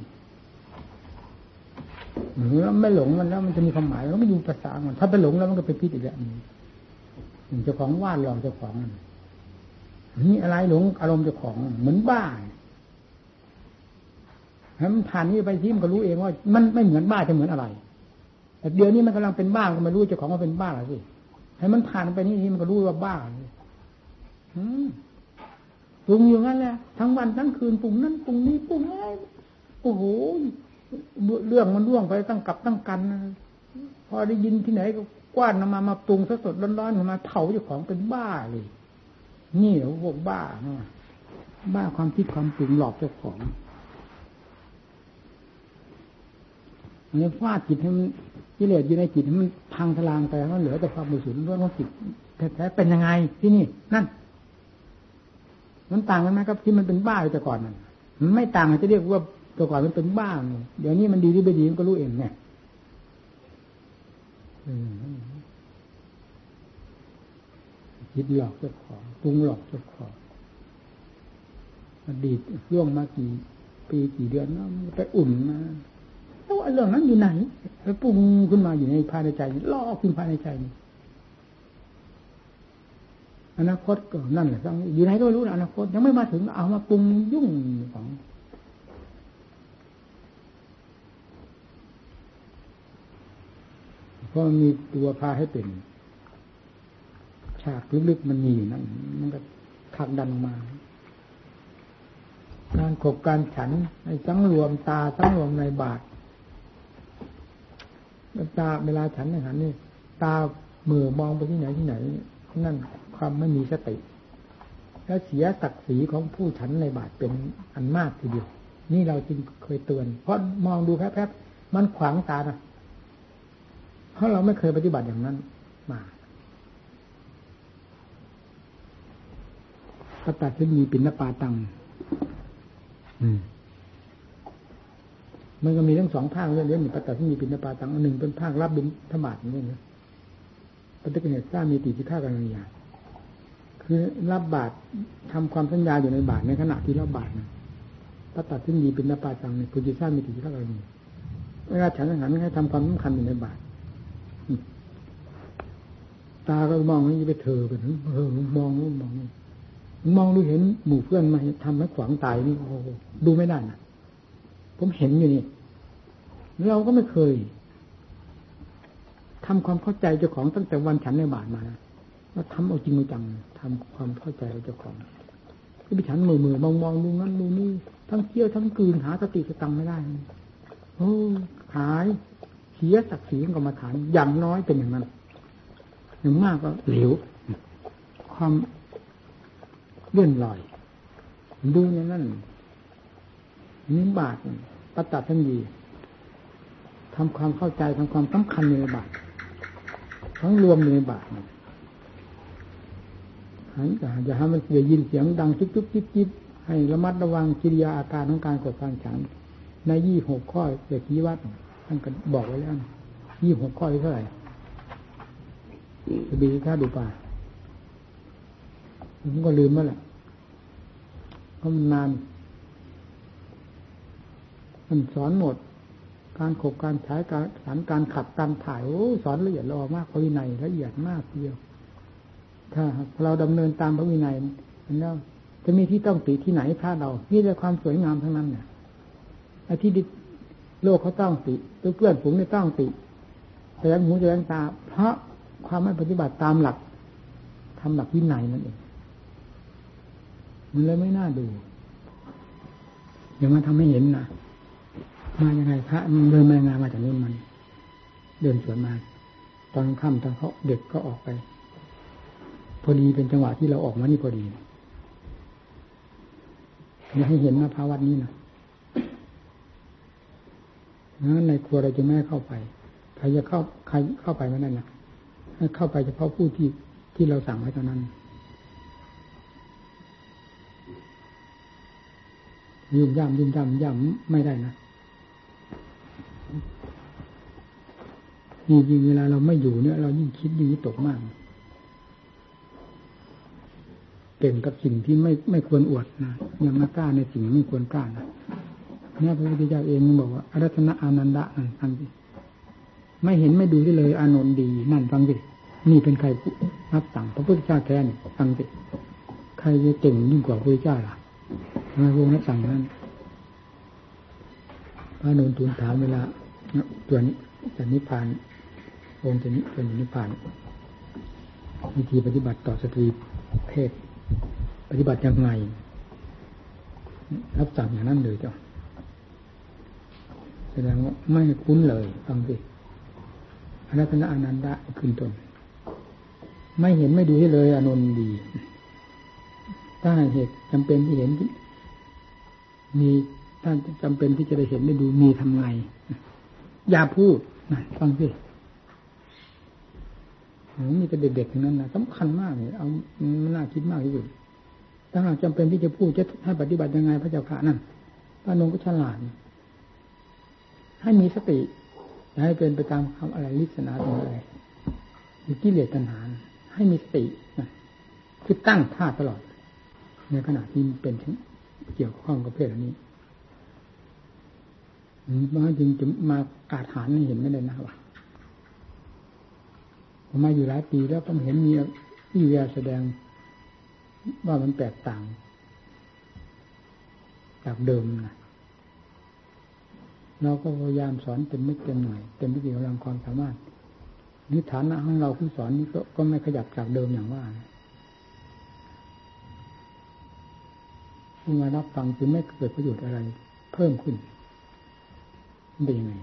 แล้วไม่หลงมันแล้วมันจะมีความหมายแล้วไม่ดูภาษามันถ้าไปหลงแล้วมันก็ไปพิษอีกแล้วเจ้าของวาดหลอกเจ้าของนี่อะไรหลงอารมณ์เจ้าของเหมือนบ้าให้มันผ่านนี่ไปที่มันก็รู้เองว่ามันไม่เหมือนบ้าจะเหมือนอะไรแต่เดี๋ยวนี้มันกำลังเป็นบ้าก็ไม่รู้เจ้าของว่าเป็นบ้าหรือสิให้มันผ่านไปนี่มันก็รู้ว่าบ้าปรุงอยู่งั้นแหละทั้งวันทั้งคืนปรุงนั้นปรุงนี้ปรุงอะไรโอ้โหเรื่องมันล่วงไปตั้งกับตั้งกันพอได้ยินที่ไหนก็กว้านมาปรุงสดๆร้อนๆมาเผาเจ้าของเป็นบ้าเลยนี่เหรอพวกบ้าความคิดความปรุงหลอกเจ้าของเนี่ยฟาดจิตให้มันกิเลสอยู่ในจิตให้มันพังทลายไปแล้วเหลือแต่ความบริสุทธิ์ล้วนของจิตแท้ๆเป็นยังไงที่นี่นั่นมันต่างกันไหมครับที่มันเป็นบ้าแต่ก่อนนั่นมันไม่ต่างจะเรียกว่าแต่ก่อนมันเป็นบ้าเดี๋ยวนี้มันดีหรือไม่ดีมันก็รู้เองเนี่ยคิดหลอกเจ้าของปรุงหลอกเจ้าของอดีตล่วงมากี่ปีกี่เดือนแล้วไปอุ่นมาแล้วเรื่องนั้นอยู่ไหนไปปรุงขึ้นมาอยู่ในภายในใจล่อขึ้นภายในใจอนาคตก็นั่นแหละอยู่ไหนก็ไม่รู้นะอนาคตยังไม่มาถึงเอามาปรุงยุ่งของเพราะมันมีตัวพาให้เป็นฉากลึกๆมันมีอยู่นั่นมันก็ขักดันมาการขบการฉันในสังรวมตาสังรวมในบาทตาเวลาฉันอย่างนั้นนี่ตาเมื่อมองไปที่ไหนนั่นความไม่มีสติแล้วเสียศักดิ์ศรีของผู้ฉันในบาทเป็นอันมากทีเดียวนี่เราจึงเคยเตือนเพราะมองดูแป๊บๆมันขวางตานะเพราะเราไม่เคยปฏิบัติอย่างนั้นมาพระตัดซึ่งมีปิณปาตังมันก็มีทั้งสองภาคเรื่องนี้พระตัดซึ่งมีปิณปาตังอันหนึ่งเป็นภาครับบิณฑบาตนี่นะปฏิกิริยาสร้างมีติที่ภาคกันอย่างคือรับบาตรทำความสัญญาอยู่ในบาตรในขณะที่รับบาตรนะพระตัดซึ่งมีปิณปาตังเนี่ยปุจิสร้างมีติที่ภาคกันเวลาฉันอาหารให้ทำความสำคัญอยู่ในบาตรตาก็มองนี่ไปเธอไปถึงมองดูเห็นหมู่เพื่อนมาทำให้ขวางตายนี่โอ้โหดูไม่ได้นะผมเห็นอยู่นี่เราก็ไม่เคยทำความเข้าใจเจ้าของตั้งแต่วันฉันในบาทมานะว่าทำเอาจริงเอาจังทำความเข้าใจเจ้าของที่ไปฉันมือมองดูนั้นดูนี่ทั้งเที่ยวทั้งคืนหาสติสตังไม่ได้โอ้หายเสียศักดิ์ศรีกรรมฐานอย่างน้อยเป็นอย่างนั้นอย่างมากก็เหลวความเลื่อนลอยดูอย่างนั้นนิ้บาทปฏิทันยีทำความเข้าใจทำความสำคัญในบาททั้งรวมในบาทอย่าให้มันได้ยินเสียงดังจุ๊บจุ๊บจิ๊บจิ๊บให้ระมัดระวังกิริยาอาการของการกดการฉันใน26 ข้อเกี่ยวกับวัดท่านก็บอกไว้แล้ว26 ข้อเท่าไหร่จะบีค่าดูป่าผมก็ลืมแล้วแหละเพราะมันนานมันสอนหมดการขบการใช้การสารการขับการถ่ายโอ้สอนละเอียดละออมากพระวินัยละเอียดมากทีเดียวถ้าเราดำเนินตามพระวินัยแล้วจะมีที่ต้องติที่ไหนพลาดเรานี่แต่ความสวยงามทั้งนั้นเนี่ยไอ้ที่โลกเขาต้องติเพื่อนฝูงเนี่ยต้องติแต่ยังหูจะยังตาเพราะความไม่ปฏิบัติตามหลักทำหลักวินัยนั่นเองมันเลยไม่น่าดูอย่างมาทำให้เห็นนะมายังไงพระมันเดินมายังไงมาจากนู้นมันเดินสวนมาตอนค่ำตอนเขาเด็กก็ออกไปพอดีเป็นจังหวะที่เราออกมานี่พอดีอยากให้เห็นนะภาวัดนี้นะงั้นในครัวเราจะไม่ให้เข้าไปใครจะเข้าไปไม่ได้นะให้เข้าไปเฉพาะผู้ที่เราสั่งไว้เท่านั้นยุ่มย่ำไม่ได้นะนี่ยิ่งเวลาเราไม่อยู่เนี่ยเรายิ่งคิดยิ่งตกมากเก่งกับสิ่งที่ไม่ควรอวดนะยังมากล้าในสิ่งไม่ควรกล้านะเนี่ยพระพุทธเจ้าเองบอกว่าอรัตนะอานันดะนั่นฟังสิไม่เห็นไม่ดูได้เลยอานนท์ดีนั่นฟังสินี่เป็นใครรับสั่งพระพุทธเจ้าแท้นี่ฟังสิใครจะเก่งยิ่งกว่าพระพุทธเจ้าล่ะทำไมพระองค์รับสั่งนั้นพระอานนท์ทูลถามเวลาตัวนี้จะนิพพานองค์จะนิพพานวิธีปฏิบัติต่อสตรีเพศปฏิบัติยังไงรับสั่งอย่างนั้นเลยเจ้าแสดงว่าไม่คุ้นเลยฟังสิอรัตนะอนันดะขึ้นต้นไม่เห็นไม่ดูให้เลยอานนท์ดีถ้าเหตุจำเป็นที่เห็นมีถ้าจำเป็นที่จะได้เห็นได้ดูมีทำไงอย่าพูดฟังสิมีแต่เด็กๆทั้งนั้นนะสำคัญมากเลยเอาน่าคิดมากที่สุดถ้าหากจำเป็นที่จะพูดจะให้ปฏิบัติยังไงพระเจ้าค่ะนั่นพระนงก็ฉลาดให้มีสติอย่าให้เป็นไปตามคำอะไรลิษณาตรงอะไรหรือกิเลสตัณหาให้มีสติคือตั้งท่าตลอดในขณะที่เป็นเกี่ยวข้องกับเพศอันนี้มาจึงจะมาอาถรรพ์ให้เห็นไม่ได้นะวะผมมาอยู่หลายปีแล้วก็เห็นมีวิแววแสดงว่ามันแตกต่างจากเดิมนะเราก็พยายามสอนเต็มเม็ดเต็มหน่วยเต็มที่กำลังความสามารถนิฐานะของเราผู้สอนนี้ก็ไม่ขยับจากเดิมอย่างว่าผู้มารับฟังจึงไม่เกิดประโยชน์อะไรเพิ่มขึ้นเป็นยังไง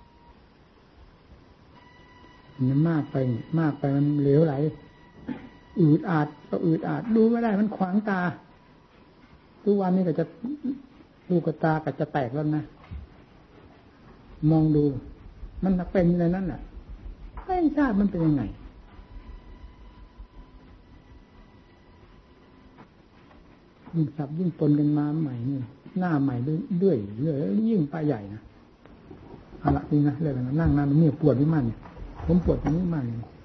มันมากไปมันเหลวไหลอืดอาดก็อืดอาดดูไม่ได้มันขวางตาทุกวันนี้ก็จะลูกตาก็จะแตกแล้วนะมองดูมันเป็นในนั้นแหละไม่ทราบมันเป็นยังไงยิ่งสับยิ่งปนกันมาใหม่นี่หน้าใหม่เรื่อยยิ่งไปใหญ่นะเอาละจริงนะเลยนะนั่งนานมันเนี่ยปวดไม่มั่นผมปวดตรงนี้มากเลย